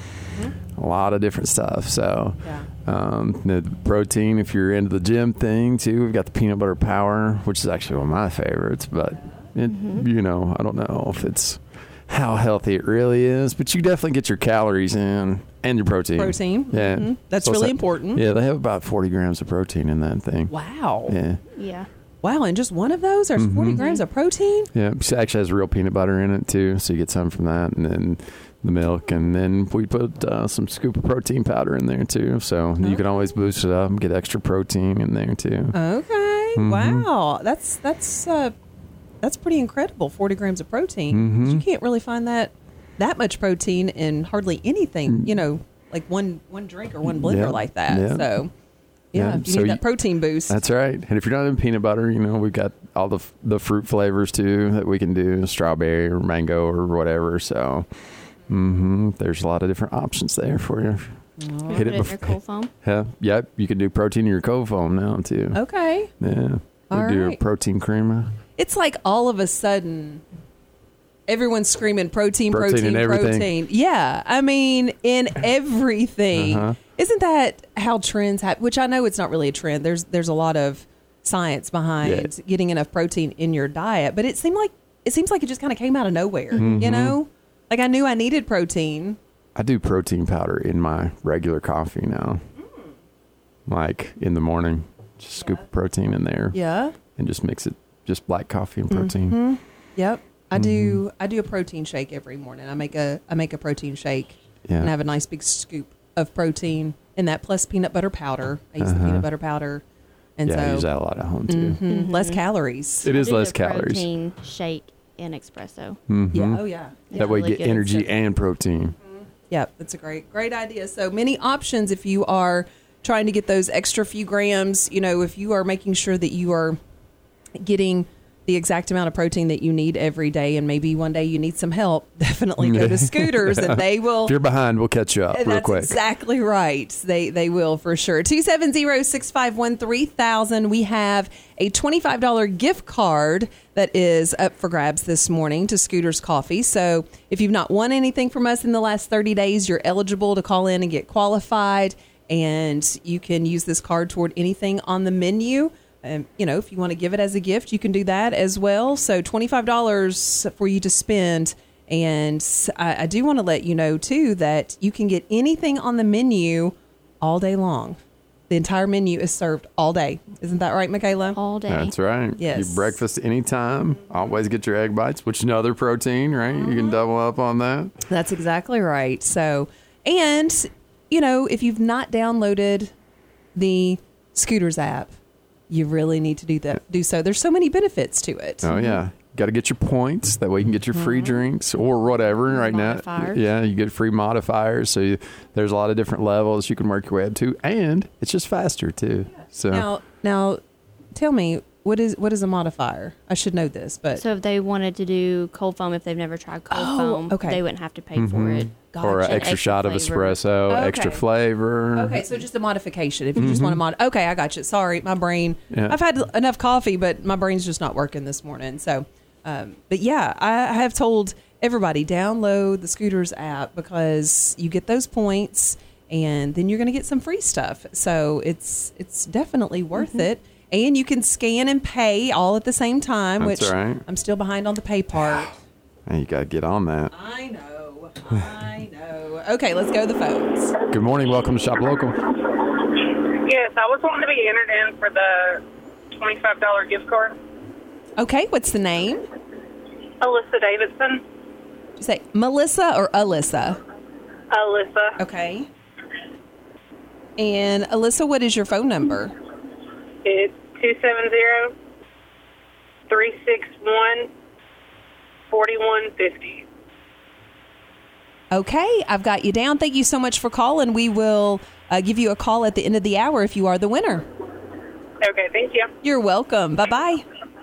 A lot of different stuff. So um, the protein, if you're into the gym thing too, we've got the peanut butter power, which is actually one of my favorites, but it, you know, I don't know if it's how healthy it really is, but you definitely get your calories in and your protein. Protein. Yeah. Mhm. That's So it's really like- important. Yeah, they have about forty grams of protein in that thing. Wow. Yeah. Yeah. Wow, and just one of those, there's forty Mhm. grams of protein? Yeah, it actually has real peanut butter in it too, so you get some from that, and then the milk, and then we put uh, some scoop of protein powder in there too, so you can always boost it up and get extra protein in there too. Okay. Mhm. Wow. That's that's uh, that's pretty incredible. forty grams of protein. Mhm. You can't really find that that much protein in hardly anything. You know, like one one drink or one blender Yeah. like that. Yeah. So yeah, if you so need you- that protein boost. That's right. And if you're not in peanut butter, you know, we've got all the f- the fruit flavors too that we can do, strawberry or mango or whatever. So Mm-hmm. There's a lot of different options there for you. Oh. Hit it in bef- your cold foam. Yeah, yep. You can do protein in your cold foam now too. Okay. Yeah, we All do a right. protein creamer. It's like all of a sudden, everyone's screaming protein, Protein protein, in everything. protein. Yeah, I mean, in everything. Uh-huh. Isn't that how trends happen? Which I know it's not really a trend. There's there's a lot of science behind Yeah. getting enough protein in your diet, but it seemed like it seems like it just kind of came out of nowhere. Mhm. You know, like I knew I needed protein. I do protein powder in my regular coffee now. Like in the morning, just scoop of protein in there. Yeah. And just mix it, just black coffee and protein. hmm Yep. I Mm-hmm. do. I do a protein shake every morning. I make a I make a protein shake Yeah. and have a nice big scoop of protein in that, plus peanut butter powder. I use the Uh-huh. peanut butter powder, and yeah, I so use that a lot at home too. mhm, Mhm. less calories. It is I do less the calories. Protein shake and espresso. Mhm. Yeah. Oh yeah. That way you really get good energy stuff. and protein. Yep, that's a great, great idea. So many options if you are trying to get those extra few grams. You know, if you are making sure that you are getting the exact amount of protein that you need every day, and maybe one day you need some help, definitely go to Scooters, and they will. If you're behind, we'll catch you up real That's quick. exactly right. They they will for sure. two seven zero, six five one, three thousand. We have a twenty-five dollars gift card that is up for grabs this morning to Scooters Coffee. So if you've not won anything from us in the last thirty days, you're eligible to call in and get qualified. And you can use this card toward anything on the menu. Um, you know, if you want to give it as a gift, you can do that as well. So twenty-five dollars for you to spend. And I, I do want to let you know, too, that you can get anything on the menu all day long. The entire menu is served all day. Isn't that right, Michaela? All day. That's right. Yes. You breakfast anytime. Always get your egg bites, which is another protein, right? You can double up on that. That's exactly right. So, and, you know, if you've not downloaded the Scooters app, you really need to do that. Do so. There's so many benefits to it. Oh, yeah. Got to get your points. That way you can get your free drinks or whatever right Modifiers. now. Yeah, you get free modifiers. So you, there's a lot of different levels you can work your way up to. And it's just faster, too. So Now, now, tell me, what is what is a modifier? I should know this, but So if they wanted to do cold foam, if they've never tried cold Oh, foam, okay. they wouldn't have to pay for it. or an Gotcha. extra, Extra shot of flavor. espresso, Okay. extra flavor. okay, so just a modification. If you just want to mod, okay, I got you. Sorry, my brain. Yeah. I've had enough coffee, but my brain's just not working this morning. So, um, but yeah, I have told everybody download the Scooters app because you get those points, and then you're going to get some free stuff. So it's it's definitely worth it. And you can scan and pay all at the same time, That's which right. I'm still behind on the pay part. Hey, you got to get on that. I know. I know. Okay, let's go to the phones. Good morning. Welcome to Shop Local. Yes, I was wanting to be entered in for the twenty-five dollars gift card. Okay, what's the name? Alyssa Davidson. Did you say Melissa or Alyssa? Alyssa. Okay. And Alyssa, what is your phone number? It's two seven zero, three six one, four one five zero. Okay, I've got you down. Thank you so much for calling. We will uh, give you a call at the end of the hour if you are the winner. Okay, thank you. You're welcome. Bye-bye.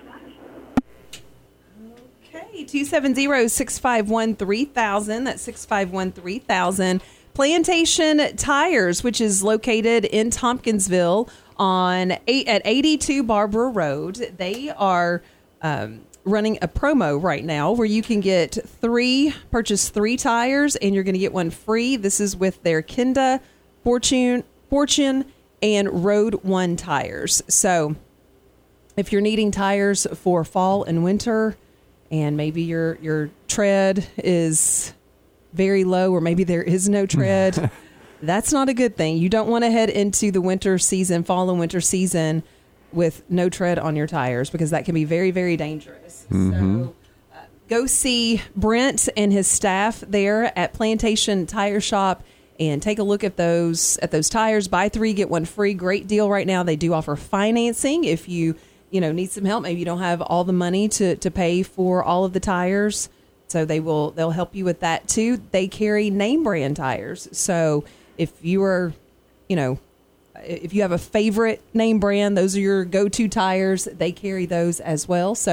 Okay, two seven zero, six five one, three thousand. That's six five one, three thousand. Plantation Tires, which is located in Tompkinsville on eight, at eighty-two Barbara Road. They are um, running a promo right now where you can get three, purchase three tires, and you're going to get one free. This is with their Kenda, Fortune, Fortune, and Road One tires. So if you're needing tires for fall and winter, and maybe your your tread is very low, or maybe there is no tread, that's not a good thing. You don't want to head into the winter season, fall and winter season, with no tread on your tires, because that can be very, very dangerous. Mm-hmm. So uh, go see Brent and his staff there at Plantation Tire Shop and take a look at those at those tires. Buy three, get one free. Great deal right now. They do offer financing if you you know need some help. Maybe you don't have all the money to to pay for all of the tires. So they will they'll help you with that too. They carry name brand tires. So if you are, you know, if you have a favorite name brand, those are your go-to tires. They carry those as well. So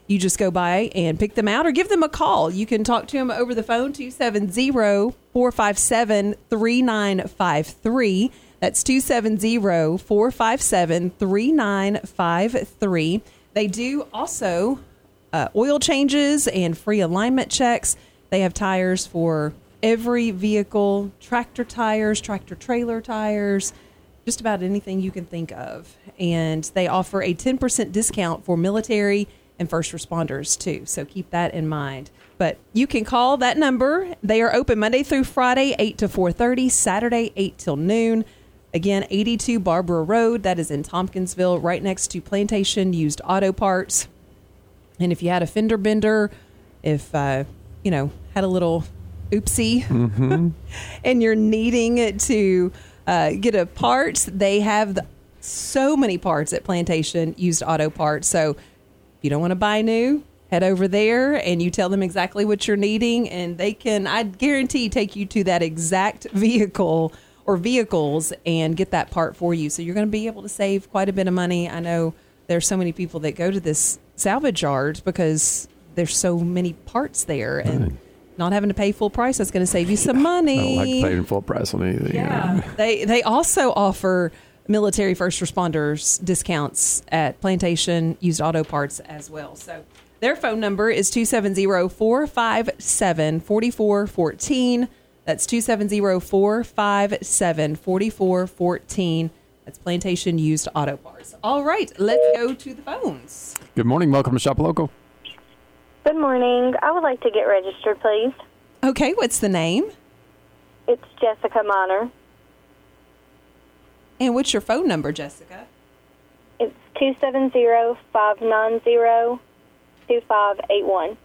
You just go by and pick them out or give them a call. You can talk to them over the phone, two seven zero, four five seven, three nine five three. That's two seven zero, four five seven, three nine five three. They do also uh, oil changes and free alignment checks. They have tires for every vehicle, tractor tires, tractor trailer tires, just about anything you can think of. And they offer a ten percent discount for military and first responders too. So keep that in mind. But you can call that number. They are open Monday through Friday, eight to four thirty, Saturday, eight till noon. Again, eighty-two Barbara Road. That is in Tompkinsville, right next to Plantation Used Auto Parts. And if you had a fender bender, if, uh, you know, had a little oopsie, mm-hmm. and you're needing to uh, get a part, they have the, so many parts at Plantation Used Auto Parts. So you don't want to buy new, head over there and you tell them exactly what you're needing, and they can, I guarantee, take you to that exact vehicle or vehicles and get that part for you. So you're going to be able to save quite a bit of money. I know there's so many people that go to this salvage yard because there's so many parts there, and right. not having to pay full price, that's going to save you some money. I don't like paying full price on anything. Yeah. You know? They, they also offer military first responders discounts at Plantation Used Auto Parts as well. So their phone number is two seven zero, four five seven, four four one four. That's two seven zero, four five seven, four four one four. That's Plantation Used Auto Parts. All right, let's go to the phones. Good morning. Welcome to Shop Local. Good morning. I would like to get registered, please. Okay, what's the name? It's Jessica Minor. And what's your phone number, Jessica? It's two seven zero, five nine zero, two five eight one.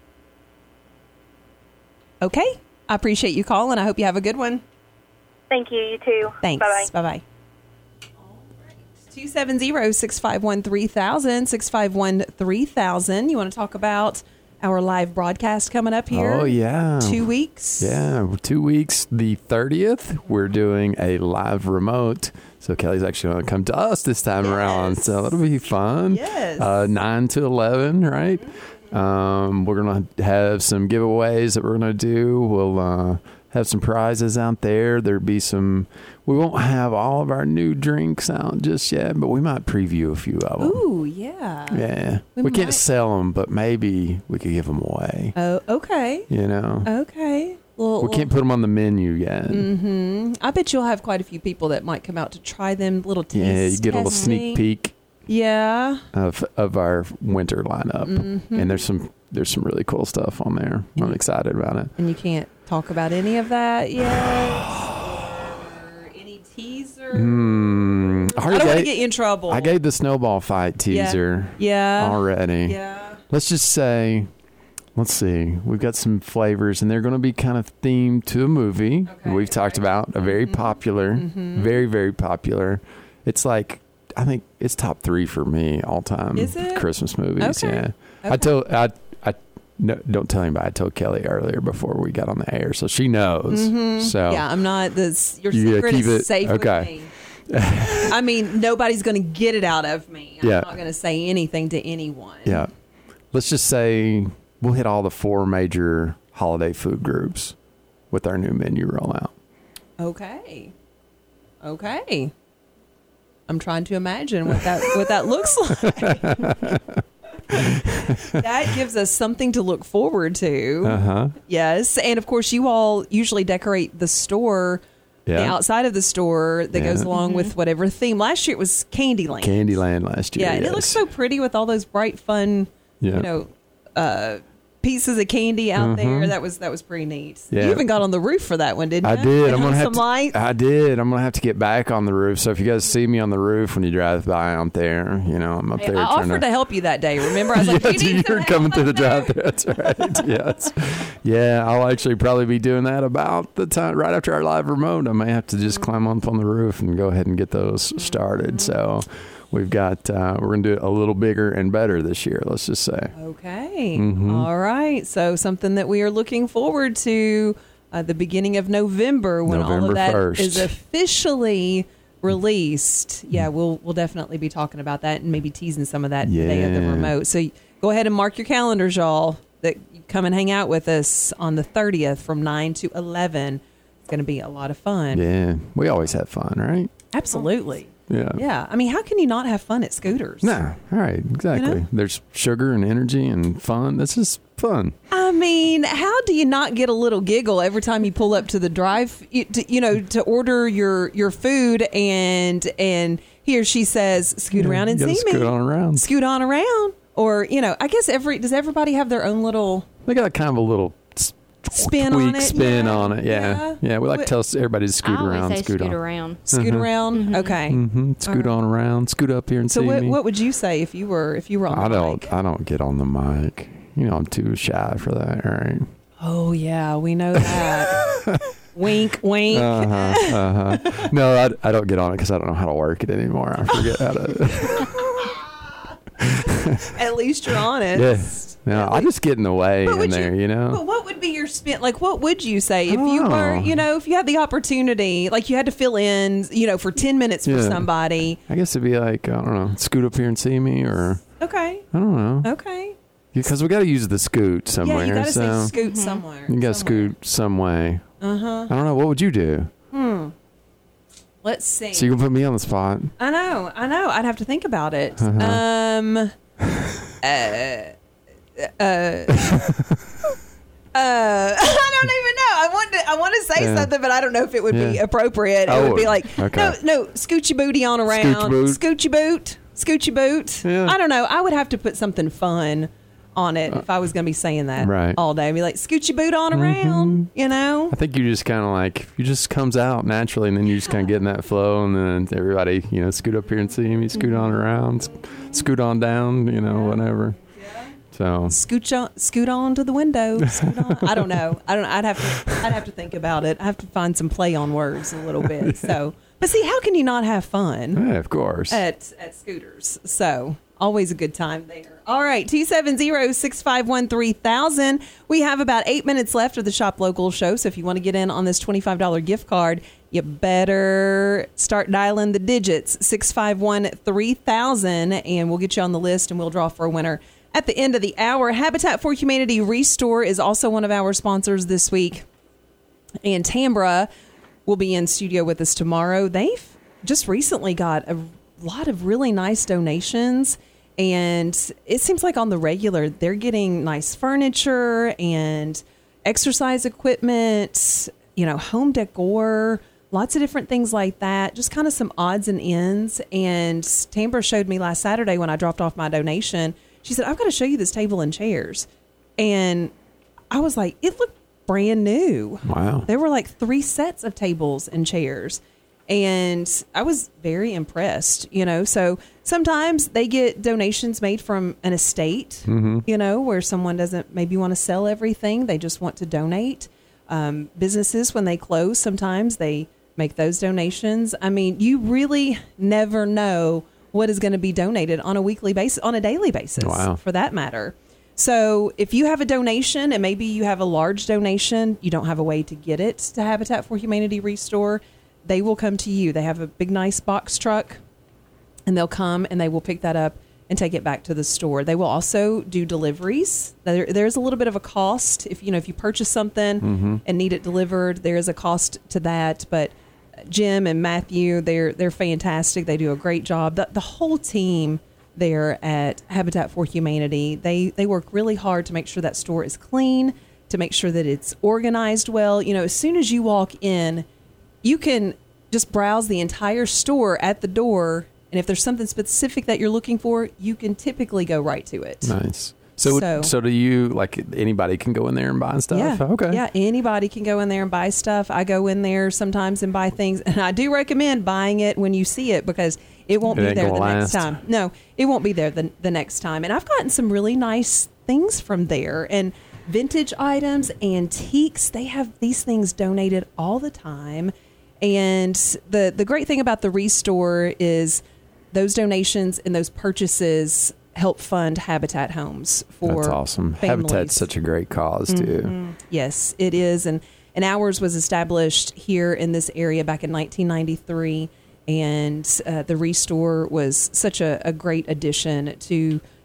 Okay. I appreciate you calling. I hope you have a good one. Thank you. You too. Thanks. Bye-bye. Bye-bye. All right. two seven zero, six five one, three thousand, six five one, three thousand. You want to talk about our live broadcast coming up here? Oh, yeah. Two weeks. Yeah, two weeks. The thirtieth, we're doing a live remote. So Kelly's actually going to come to us this time yes. around. So it'll be fun. Yes. Uh, nine to eleven, right? Mm-hmm. Um, we're going to have some giveaways that we're going to do. We'll uh, have some prizes out there. There'll be some, we won't have all of our new drinks out just yet, but we might preview a few of them. Ooh, yeah. Yeah. We, we can't sell them, but maybe we could give them away. Oh, okay. You know? Okay. Well, we can't put them on the menu yet. Mm-hmm. I bet you'll have quite a few people that might come out to try them. Little taste Yeah, you get testing. a little sneak peek. Yeah. Of of our winter lineup, mm-hmm. and there's some there's some really cool stuff on there. I'm excited about it. And you can't talk about any of that yet. Or any teaser. Mm, I, I don't want to get you in trouble. I gave the snowball fight teaser. Yeah. yeah. Already. Yeah. Let's just say. Let's see. We've got some flavors, and they're going to be kind of themed to a movie okay, we've talked okay. about. A very mm-hmm. popular, mm-hmm. very very popular. It's like. I think it's top three for me all time. Is it? Christmas movies. Okay. Yeah. Okay. I told I I no, don't tell anybody. I told Kelly earlier before we got on the air, so she knows. Mm-hmm. So yeah, I'm not this. Your you secret keep is it, safe okay. with me. I mean, nobody's going to get it out of me. I'm yeah. not going to say anything to anyone. Yeah. Let's just say we'll hit all the four major holiday food groups with our new menu rollout. Okay. Okay. I'm trying to imagine what that what that looks like. That gives us something to look forward to. Uh-huh. Yes. And of course, you all usually decorate the store, yeah. the outside of the store that yeah. goes along mm-hmm. with whatever theme. Last year it was Candyland. Candyland last year. Yeah. And yes. it looks so pretty with all those bright, fun, yeah. you know, uh, pieces of candy out mm-hmm. there. That was that was pretty neat. Yeah. You even got on the roof for that one, didn't you? I did. And I'm gonna have some to, lights. I did. I'm gonna have to get back on the roof. So if you guys see me on the roof when you drive by out there, you know I'm up Hey, there. I trying offered to, to help you that day. Remember, I was like, yeah, you need you're some coming help through the up drive. That's right. Yes. Yeah, I'll actually probably be doing that about the time right after our live remote. I may have to just climb up on the roof and go ahead and get those started. Mm-hmm. So. We've got, uh, we're going to do it a little bigger and better this year, let's just say. Okay. Mm-hmm. All right. So something that we are looking forward to uh, the beginning of November when November all of that first. is officially released. Yeah, we'll we'll definitely be talking about that and maybe teasing some of that yeah. today at the remote. So go ahead and mark your calendars, y'all, that you come and hang out with us on the thirtieth from nine to eleven. It's going to be a lot of fun. Yeah, we always have fun, right? Absolutely. Yeah. Yeah. I mean, how can you not have fun at Scooters? No, all right, exactly. You know? There's sugar and energy and fun. That's just fun. I mean, how do you not get a little giggle every time you pull up to the drive, you, to, you know, to order your, your food and and he or she says, scoot Yeah, around and you see gotta me. scoot on around. Scoot on around. Or, you know, I guess every, does everybody have their own little They got kind of a little spin tweak on it? spin Yeah. on it. Yeah. Yeah. Yeah. We like What- to tell everybody to scoot I always around. say Scoot, scoot on. around. Scoot Mhm. around? Okay. Mm-hmm. Scoot on around. Scoot up here and So see what, me. what would you say if you were if you were on I the don't. mic? I don't get on the mic. You know, I'm too shy for that. All right. Oh, yeah, we know that. Wink, wink. Uh huh. Uh huh. No, I, I don't get on it because I don't know how to work it anymore. I forget how to. At least you're honest. Yeah. No, I just get in the way But in would there. You, know. But what would be your spin? Like, what would you say if I you don't were, know. you know, if you had the opportunity, like you had to fill in, you know, for ten minutes for Yeah. somebody? I guess it'd be like I don't know, scoot up here and see me, or Okay. I don't know, Okay. because we got to use the scoot somewhere. Yeah, you got to so say scoot somewhere. you got to somewhere. scoot some way. Uh huh. I don't know. What would you do? Hmm. Let's see. So you can put me on the spot. I know. I know. I'd have to think about it. Uh-huh. Um. Uh. Uh. Uh, I don't even know. I want to. I want to say Yeah. something, but I don't know if it would be Yeah. appropriate. It Oh, would be like, okay. no, no, scoot your booty on around, Scooch boot. scoot your boot, scoot your boot. Yeah. I don't know. I would have to put something fun on it if I was going to be saying that Right. all day. I'd be like, scoot your boot on around. You know. I think you just kind of like you just comes out naturally, and then you just kind of get in that flow, and then everybody, you know, scoot up here and see me, scoot on around, sc- scoot on down, you know, whatever. So Scoot on, scoot on to the window. Scoot on. I don't know. I don't. I'd have to. I'd have to think about it. I have to find some play on words a little bit. So, but see, how can you not have fun yeah, of course. at at Scooters? So always a good time there. All right, two seven zero six five one three thousand. We have about eight minutes left of the Shop Local show. So if you want to get in on this twenty five dollar gift card, you better start dialing the digits six five one three thousand, and we'll get you on the list, and we'll draw for a winner at the end of the hour. Habitat for Humanity Restore is also one of our sponsors this week. And Tambra will be in studio with us tomorrow. They've just recently got a lot of really nice donations. And it seems like on the regular, they're getting nice furniture and exercise equipment, you know, home decor, lots of different things like that. Just kind of some odds and ends. And Tambra showed me last Saturday when I dropped off my donation. She said, I've got to show you this table and chairs. And I was like, it looked brand new. Wow. There were like three sets of tables and chairs. And I was very impressed, you know. So sometimes they get donations made from an estate, Mm-hmm. you know, where someone doesn't maybe want to sell everything. They just want to donate. Um, businesses, when they close, sometimes they make those donations. I mean, you really never know what is going to be donated on a weekly basis, on a daily basis, Wow. for that matter. So if you have a donation and maybe you have a large donation, you don't have a way to get it to Habitat for Humanity Restore, they will come to you. They have a big, nice box truck, and they'll come and they will pick that up and take it back to the store. They will also do deliveries. There, there's a little bit of a cost. If you know if you purchase something Mm-hmm. and need it delivered, there is a cost to that. But Jim and Matthew, they're they're fantastic. They do a great job. The, the whole team there at Habitat for Humanity, they they work really hard to make sure that store is clean, to make sure that it's organized well. You know, as soon as you walk in, you can just browse the entire store at the door, and if there's something specific that you're looking for, you can typically go right to it. Nice. So, So- so, do you like anybody can go in there and buy stuff? Yeah. Okay. Yeah. Anybody can go in there and buy stuff. I go in there sometimes and buy things, and I do recommend buying it when you see it because it won't It be ain't there the gonna next last. time. No, it won't be there the, the next time. And I've gotten some really nice things from there and vintage items, antiques. They have these things donated all the time. And the, the great thing about the Restore is those donations and those purchases help fund Habitat homes for That's awesome. families. Habitat's such a great cause too. Mhm. Yes, it is. And, and ours was established here in this area back in nineteen ninety-three. And uh, the Restore was such a, a great addition to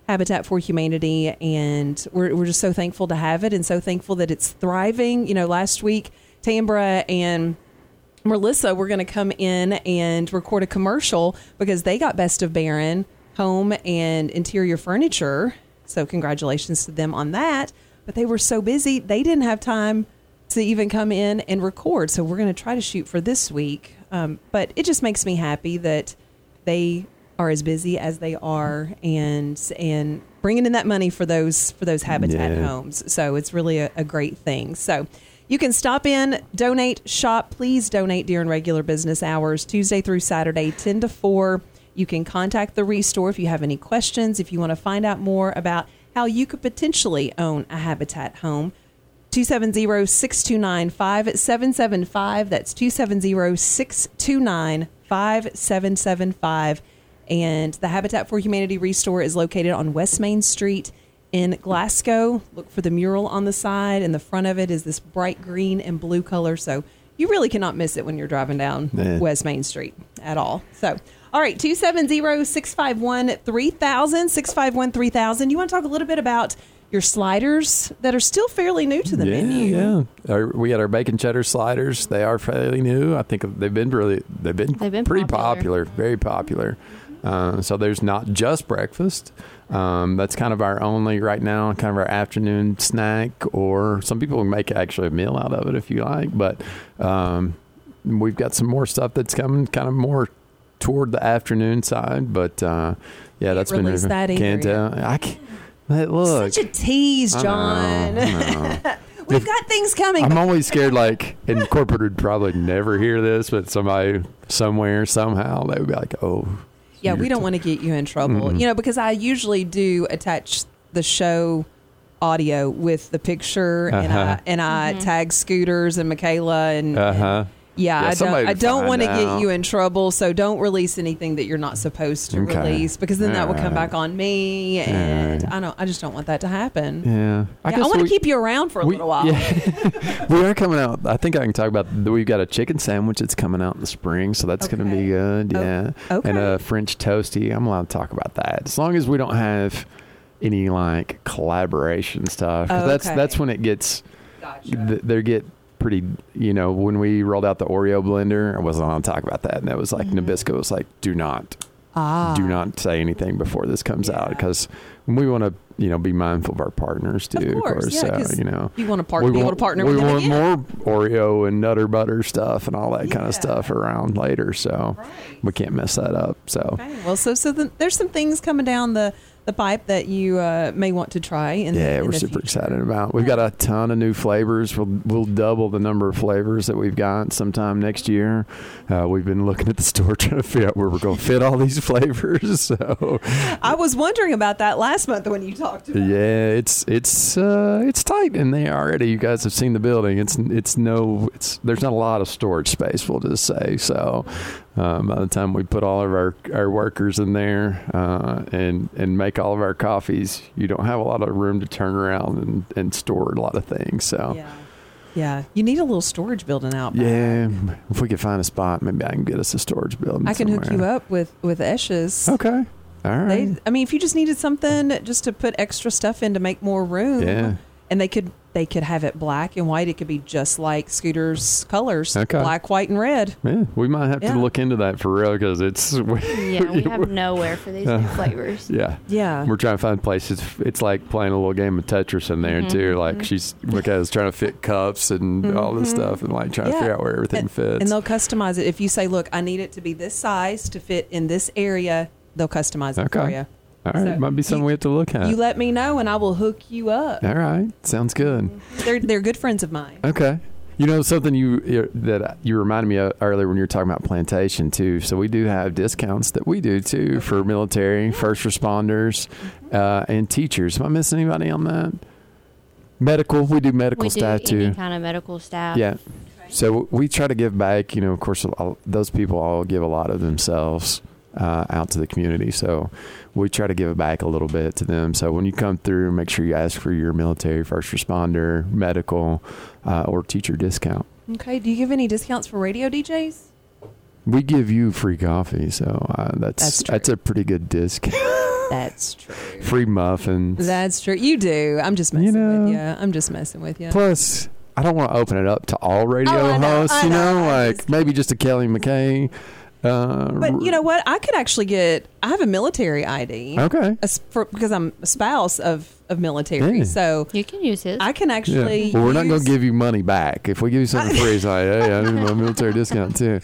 Habitat for Humanity, and we're we're just so thankful to have it, and so thankful that it's thriving. You know, last week, Tambra and Melissa were going to come in and record a commercial because they got Best of Barron Home and Interior Furniture. So congratulations to them on that. But they were so busy, they didn't have time to even come in and record. So we're going to try to shoot for this week. Um, but it just makes me happy that they are as busy as they are, and and bringing in that money for those for those Habitat Yeah. homes. So it's really a, a great thing. So you can stop in, donate, shop. Please donate during regular business hours, Tuesday through Saturday, ten to four. You can contact the Restore if you have any questions, if you want to find out more about how you could potentially own a Habitat home. two seven zero, six two nine, five seven seven five. That's two seven zero, six two nine, five seven seven five. And the Habitat for Humanity Restore is located on West Main Street in Glasgow. Look for the mural on the side, and the front of it is this bright green and blue color. So you really cannot miss it when you're driving down Yeah. West Main Street at all. So, all right, two seven zero, six five one, three thousand, six five one, three thousand. You want to talk a little bit about your sliders that are still fairly new to the yeah, menu? Yeah, our, we had our bacon cheddar sliders. They are fairly new. I think they've been really they've been, They've been pretty popular. popular, very popular. Uh, so there's not just breakfast. Um, that's kind of our only right now, kind of our afternoon snack, or some people make actually a meal out of it if you like. But um, we've got some more stuff that's coming, kind of more toward the afternoon side. But uh, yeah, that's been release that either can't yet. tell. I can't, hey, look, Such a tease, I know, John. I know. We've got things coming. I'm always scared, like, and corporate would probably never hear this, but somebody somewhere, somehow, they would be like, oh. Yeah, you're we don't t- want to get you in trouble. Mm-mm. You know, because I usually do attach the show audio with the picture, and I Uh-huh. and I Mhm. tag Scooters and Michaela, and, Uh-huh. and yeah, Yeah, I somebody don't I would don't find want to get out. you in trouble. So don't release anything that you're not supposed to Okay. release, because then that will come All right. back on me, and All right. I don't. I just don't want that to happen. Yeah. Yeah, I, guess want to we- keep you around for a we- little while. Yeah. We are coming out. I think I can talk about, we've got a chicken sandwich that's coming out in the spring, so that's going to be good. Oh, Yeah. okay. And a French toasty. I'm allowed to talk about that. As long as we don't have any, like, collaboration stuff. 'Cause that's, Okay. that's when it gets, th- they get pretty, you know, when we rolled out the Oreo blender, I wasn't allowed to talk about that. And that was like, Nabisco was like, do not. Ah. Do not say anything before this comes out, because we want to, you know, be mindful of our partners too. Of course, yeah, so 'cause you know, you want to part, we be able to want- partner we with them want again. more Oreo and Nutter Butter stuff and all that kind of stuff around later. So we can't mess that up. So Okay. Well, so so the, there's some things coming down the, the pipe that you uh, may want to try. In yeah, the, in we're the super future. excited about. We've got a ton of new flavors. We'll we'll double the number of flavors that we've got sometime next year. Uh, we've been looking at the store trying to figure out where we're going to fit all these flavors. So I was wondering about that last month when you talked about it. yeah, it's it's uh, it's tight in there already. You guys have seen the building. It's it's no it's there's not a lot of storage space. We'll just say so. Um, by the time we put all of our, our workers in there uh, and and make all of our coffees, you don't have a lot of room to turn around and, and store a lot of things. So Yeah. Yeah. You need a little storage building out back. yeah, if we could find a spot, maybe I can get us a storage building. I can hook you somewhere. up with, with Esches. Okay. All right. They, I mean, if you just needed something just to put extra stuff in to make more room. Yeah. And they could they could have it black and white. It could be just like Scooter's colors, Okay. black, white, and red. Yeah, we might have Yeah. to look into that for real, because it's Yeah, we have nowhere for these new flavors. Yeah. Yeah. We're trying to find places. It's like playing a little game of Tetris in there, Mhm, too. Like, mhm. she's, Michaela's trying to fit cups and all this Mhm. stuff, and like trying to Yeah. figure out where everything and, fits. And they'll customize it. If you say, look, I need it to be this size to fit in this area, they'll customize it for Okay. you. All right. So Might be something we have to look at. You let me know and I will hook you up. All right. Sounds good. They're, they're good friends of mine. Okay. You know, something you that you reminded me of earlier when you were talking about plantation, too. So we do have discounts that we do, too, for military, first responders, uh, and teachers. Am I missing anybody on that? Medical. We do medical We do staff, too. any kind of medical staff. Yeah. So we try to give back. You know, of course, all- those people all give a lot of themselves uh, out to the community. So we try to give back a little bit to them. So when you come through, make sure you ask for your military, first responder, medical, uh, or teacher discount. Okay. Do you give any discounts for radio D Js? We give you free coffee, so uh, that's That's that's, true. a pretty good discount. That's true. Free muffins. That's true. You do. I'm just messing You know. with you. I'm just messing with you. Plus, I don't want to open it up to all radio Oh, I know, hosts, I you know, know. I like maybe just to Kelly McKay. Uh, But you know what? I could actually get. I have a military I D. Okay. As for, because I'm a spouse of of military, Yeah. so You can use his. I can yeah. actually. Well, we're not going use- to give you money back. If we give you something free, it's like, hey, I need my military discount too.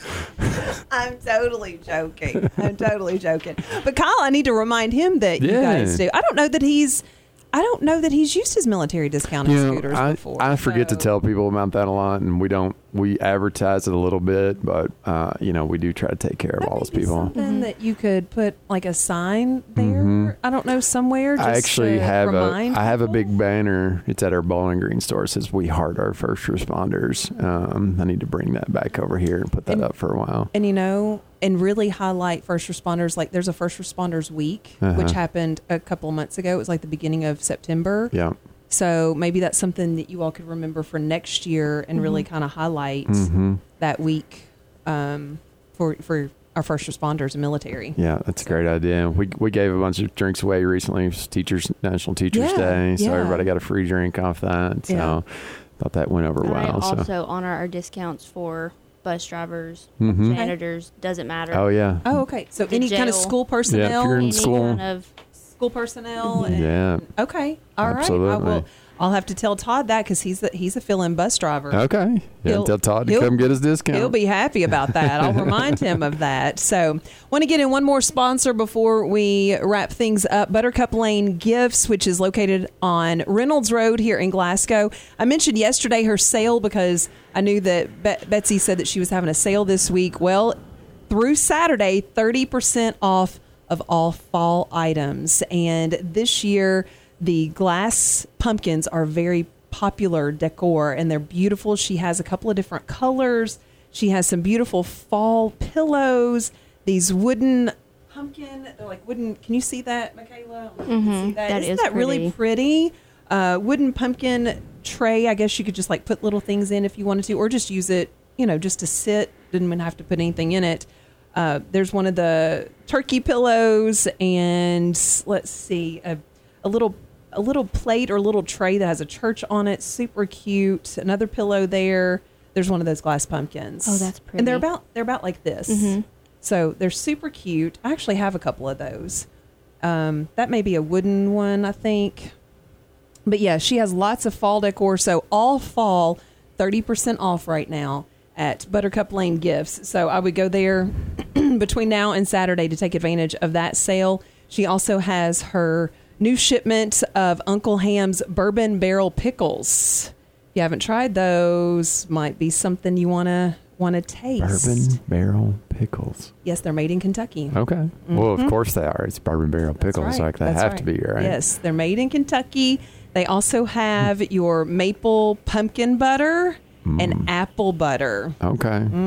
I'm totally joking. I'm totally joking. But Kyle, I need to remind him that you Yeah. guys do. I don't know that he's. I don't know that he's used his military discounted You know, scooters I, before. I forget so- to tell people about that a lot, and we don't. We advertise it a little bit, but uh, you know, we do try to take care of all those people. Something that you could put like a sign there. Mhm. I don't know, somewhere. Just I actually to have a remind I have a big banner. It's at our Bowling Green store. It says "We heart our first responders." Um, I need to bring that back over here and put that And- up for a while. And you know, and really highlight first responders. Like there's a first responders week, Uh-huh. which happened a couple of months ago. It was like the beginning of September. Yeah. So maybe that's something that you all could remember for next year and really kind of highlight Mhm. that week um, for for our first responders and military. Yeah, that's a great idea. We we gave a bunch of drinks away recently. It was Teachers National Teachers Yeah, Day, so yeah. everybody got a free drink off that. So Yeah. thought that went over I well. also So honor our discounts for bus drivers, Mhm. janitors. Doesn't matter. oh yeah, Oh, okay. So The any kind of jail. school personnel, Yeah, if you're in Any school. kind of school personnel. And, yeah. Okay. All right. I Absolutely. will. I'll have to tell Todd that because he's the, he's a fill-in bus driver. Okay. Yeah, He'll- tell Todd to he'll- come get his discount. He'll be happy about that. I'll remind him of that. So, want to get in one more sponsor before we wrap things up. Buttercup Lane Gifts, which is located on Reynolds Road here in Glasgow. I mentioned yesterday her sale because I knew that Be- Betsy said that she was having a sale this week. Well, through Saturday, thirty percent off of all fall items. And this year, the glass pumpkins are very popular decor and they're beautiful. She has a couple of different colors. She has some beautiful fall pillows, these wooden pumpkin, they're like wooden. Can you see that, Michaela? I don't know if you can Mhm, see that. that Isn't is that really pretty. pretty? Uh, wooden pumpkin tray. I guess you could just like put little things in if you wanted to, or just use it, you know, just to sit. Didn't even have to put anything in it. Uh, there's one of the turkey pillows, and let's see, a, a little a little plate or a little tray that has a church on it. Super cute. Another pillow there. There's one of those glass pumpkins. Oh, that's And they're pretty. about they're about like this. Mhm. So they're super cute. I actually have a couple of those. Um, that may be a wooden one, I think. But yeah, she has lots of fall decor. So all fall, thirty percent off right now at Buttercup Lane Gifts. So I would go there between now and Saturday to take advantage of that sale. She also has her new shipment of Uncle Ham's Bourbon Barrel Pickles. If you haven't tried those, might be something you want to want to taste. Bourbon barrel pickles. Yes, they're made in Kentucky. Okay. Well, Mhm. of course they are. It's bourbon barrel pickles. That's Like they That's have right. to be, right? Yes, they're made in Kentucky. They also have your maple pumpkin butter and apple butter. Okay.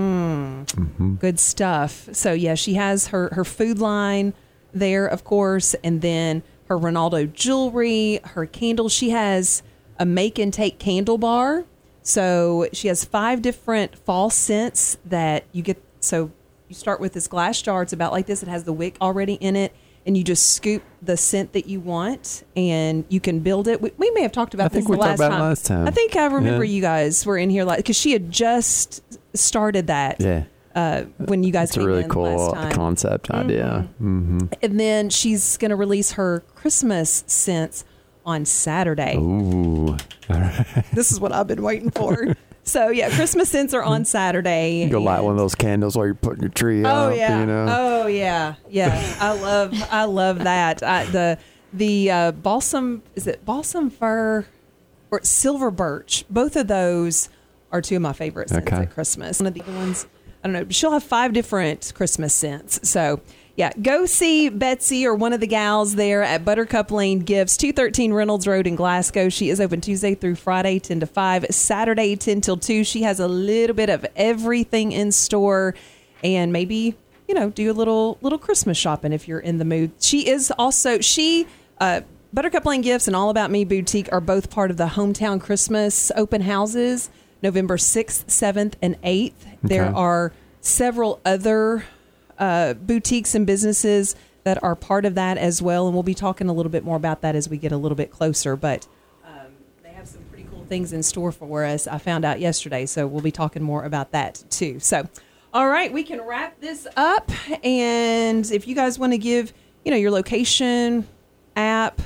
Mm, Mhm. good stuff. So yeah, she has her her food line there, of course, and then her Ronaldo jewelry, her candles. She has a make and take candle bar. So she has five different fall scents that you get. So you start with this glass jar. It's about like this. It has the wick already in it. And you just scoop the scent that you want, and you can build it. We, we may have talked about I this think we the last talked about it time. last time. I think I remember Yeah. you guys were in here like because she had just started that. Yeah. Uh, when you guys It's a came really in cool last time. concept idea. Mm-hmm. And then she's going to release her Christmas scents on Saturday. Ooh. All right. This is what I've been waiting for. So yeah, Christmas scents are on Saturday. You go light and- one of those candles while you're putting your tree Oh up. yeah. You know? Oh yeah. Yeah. I love I love that. I, the the uh, balsam is it balsam fir or silver birch. Both of those are two of my favorite scents Okay. at Christmas. One of the other ones, I don't know. She'll have five different Christmas scents. So yeah, go see Betsy or one of the gals there at Buttercup Lane Gifts, two thirteen Reynolds Road in Glasgow. She is open Tuesday through Friday, ten to five, Saturday, ten till two. She has a little bit of everything in store, and maybe, you know, do a little little Christmas shopping if you're in the mood. She is also, she, uh, Buttercup Lane Gifts and All About Me Boutique are both part of the Hometown Christmas open houses, November sixth, seventh, and eighth. There Okay. are several other uh, boutiques and businesses that are part of that as well. And we'll be talking a little bit more about that as we get a little bit closer. But um, they have some pretty cool things in store for us. I found out yesterday, so we'll be talking more about that too. So, all right, we can wrap this up. And if you guys want to give, you know, your location, app,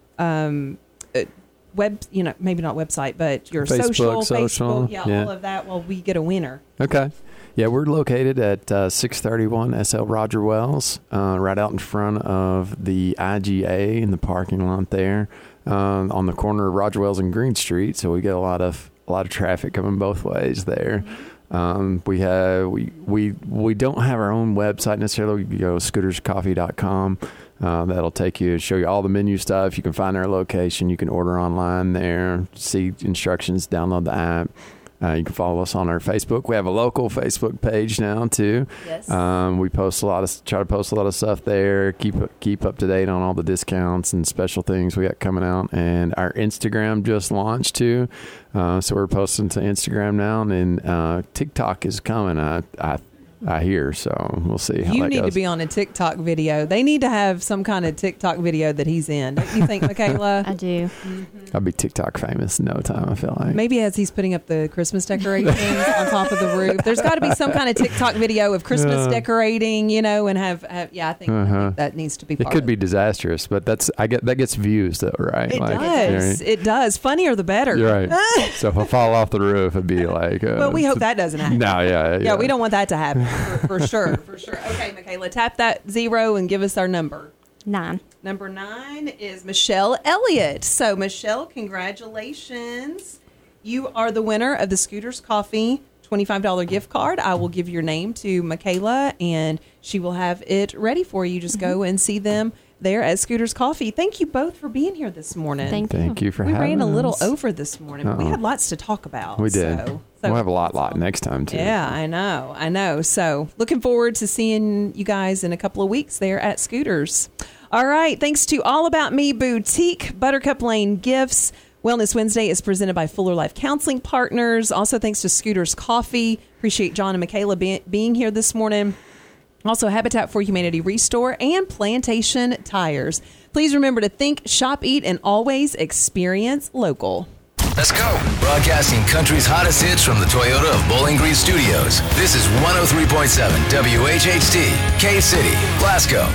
um, uh, web, you know, maybe not website, but your Facebook, social, social, Facebook, yeah, yeah. all of that. Well, we get a winner. Okay. Yeah, we're located at uh, six thirty-one S L Roger Wells, uh, right out in front of the I G A in the parking lot there, um, on the corner of Roger Wells and Green Street. So we get a lot of a lot of traffic coming both ways there. Um, we have we we we don't have our own website necessarily. You go to scooters coffee dot com. Uh, that'll take you, show you all the menu stuff. You can find our location. You can order online there, see instructions, download the app. Uh, you can follow us on our Facebook. We have a local Facebook page now too. Yes. Um, we post a lot of, try to post a lot of stuff there. Keep keep up to date on all the discounts and special things we got coming out. And our Instagram just launched too, uh, so we're posting to Instagram now. And uh, TikTok is coming. I I I hear, so we'll see how You that need goes. to be on a TikTok video. They need to have some kind of TikTok video that he's in. Don't you think, Michaela? I do. I'll be TikTok famous in no time, I feel like. Maybe as he's putting up the Christmas decorations on top of the roof. There's got to be some kind of TikTok video of Christmas Yeah. decorating, you know, and have, have yeah, I think, I Uh-huh. think that needs to be It part could of be disastrous, but that's I get that gets views though, right? it. It Like, does. right? It does. Funnier the better. You're right. So if I fall off the roof, it'd be like. Uh, But we hope that doesn't happen. No, yeah, yeah. Yeah, we don't want that to happen for, for sure. For sure. Okay, Michaela, tap that zero and give us our number. Nine. Number nine is Michelle Elliott. So, Michelle, congratulations. You are the winner of the Scooters Coffee twenty-five dollars gift card. I will give your name to Michaela, and she will have it ready for you. Just go and see them there at Scooters Coffee. Thank you both for being here this morning. Thank you. Thank you for we having ran a little us. over this morning, but we Uh-oh. had lots to talk about. We did. So, so we'll have a lot, lot next time too. yeah, I know. I know. So looking forward to seeing you guys in a couple of weeks there at Scooters. All right. Thanks to All About Me Boutique, Buttercup Lane Gifts. Wellness Wednesday is presented by Fuller Life Counseling Partners. Also, thanks to Scooters Coffee. Appreciate John and Michaela be- being here this morning. Also, Habitat for Humanity Restore and Plantation Tires. Please remember to think, shop, eat, and always experience local. Let's go. Broadcasting country's hottest hits from the Toyota of Bowling Green Studios. This is one oh three point seven W H H T, K-City, Glasgow.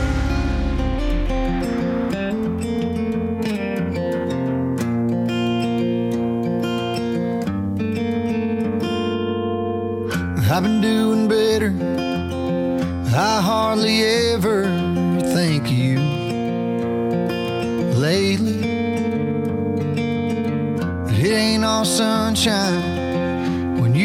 I've been doing better. I hardly ever think of you lately. It ain't all sunshine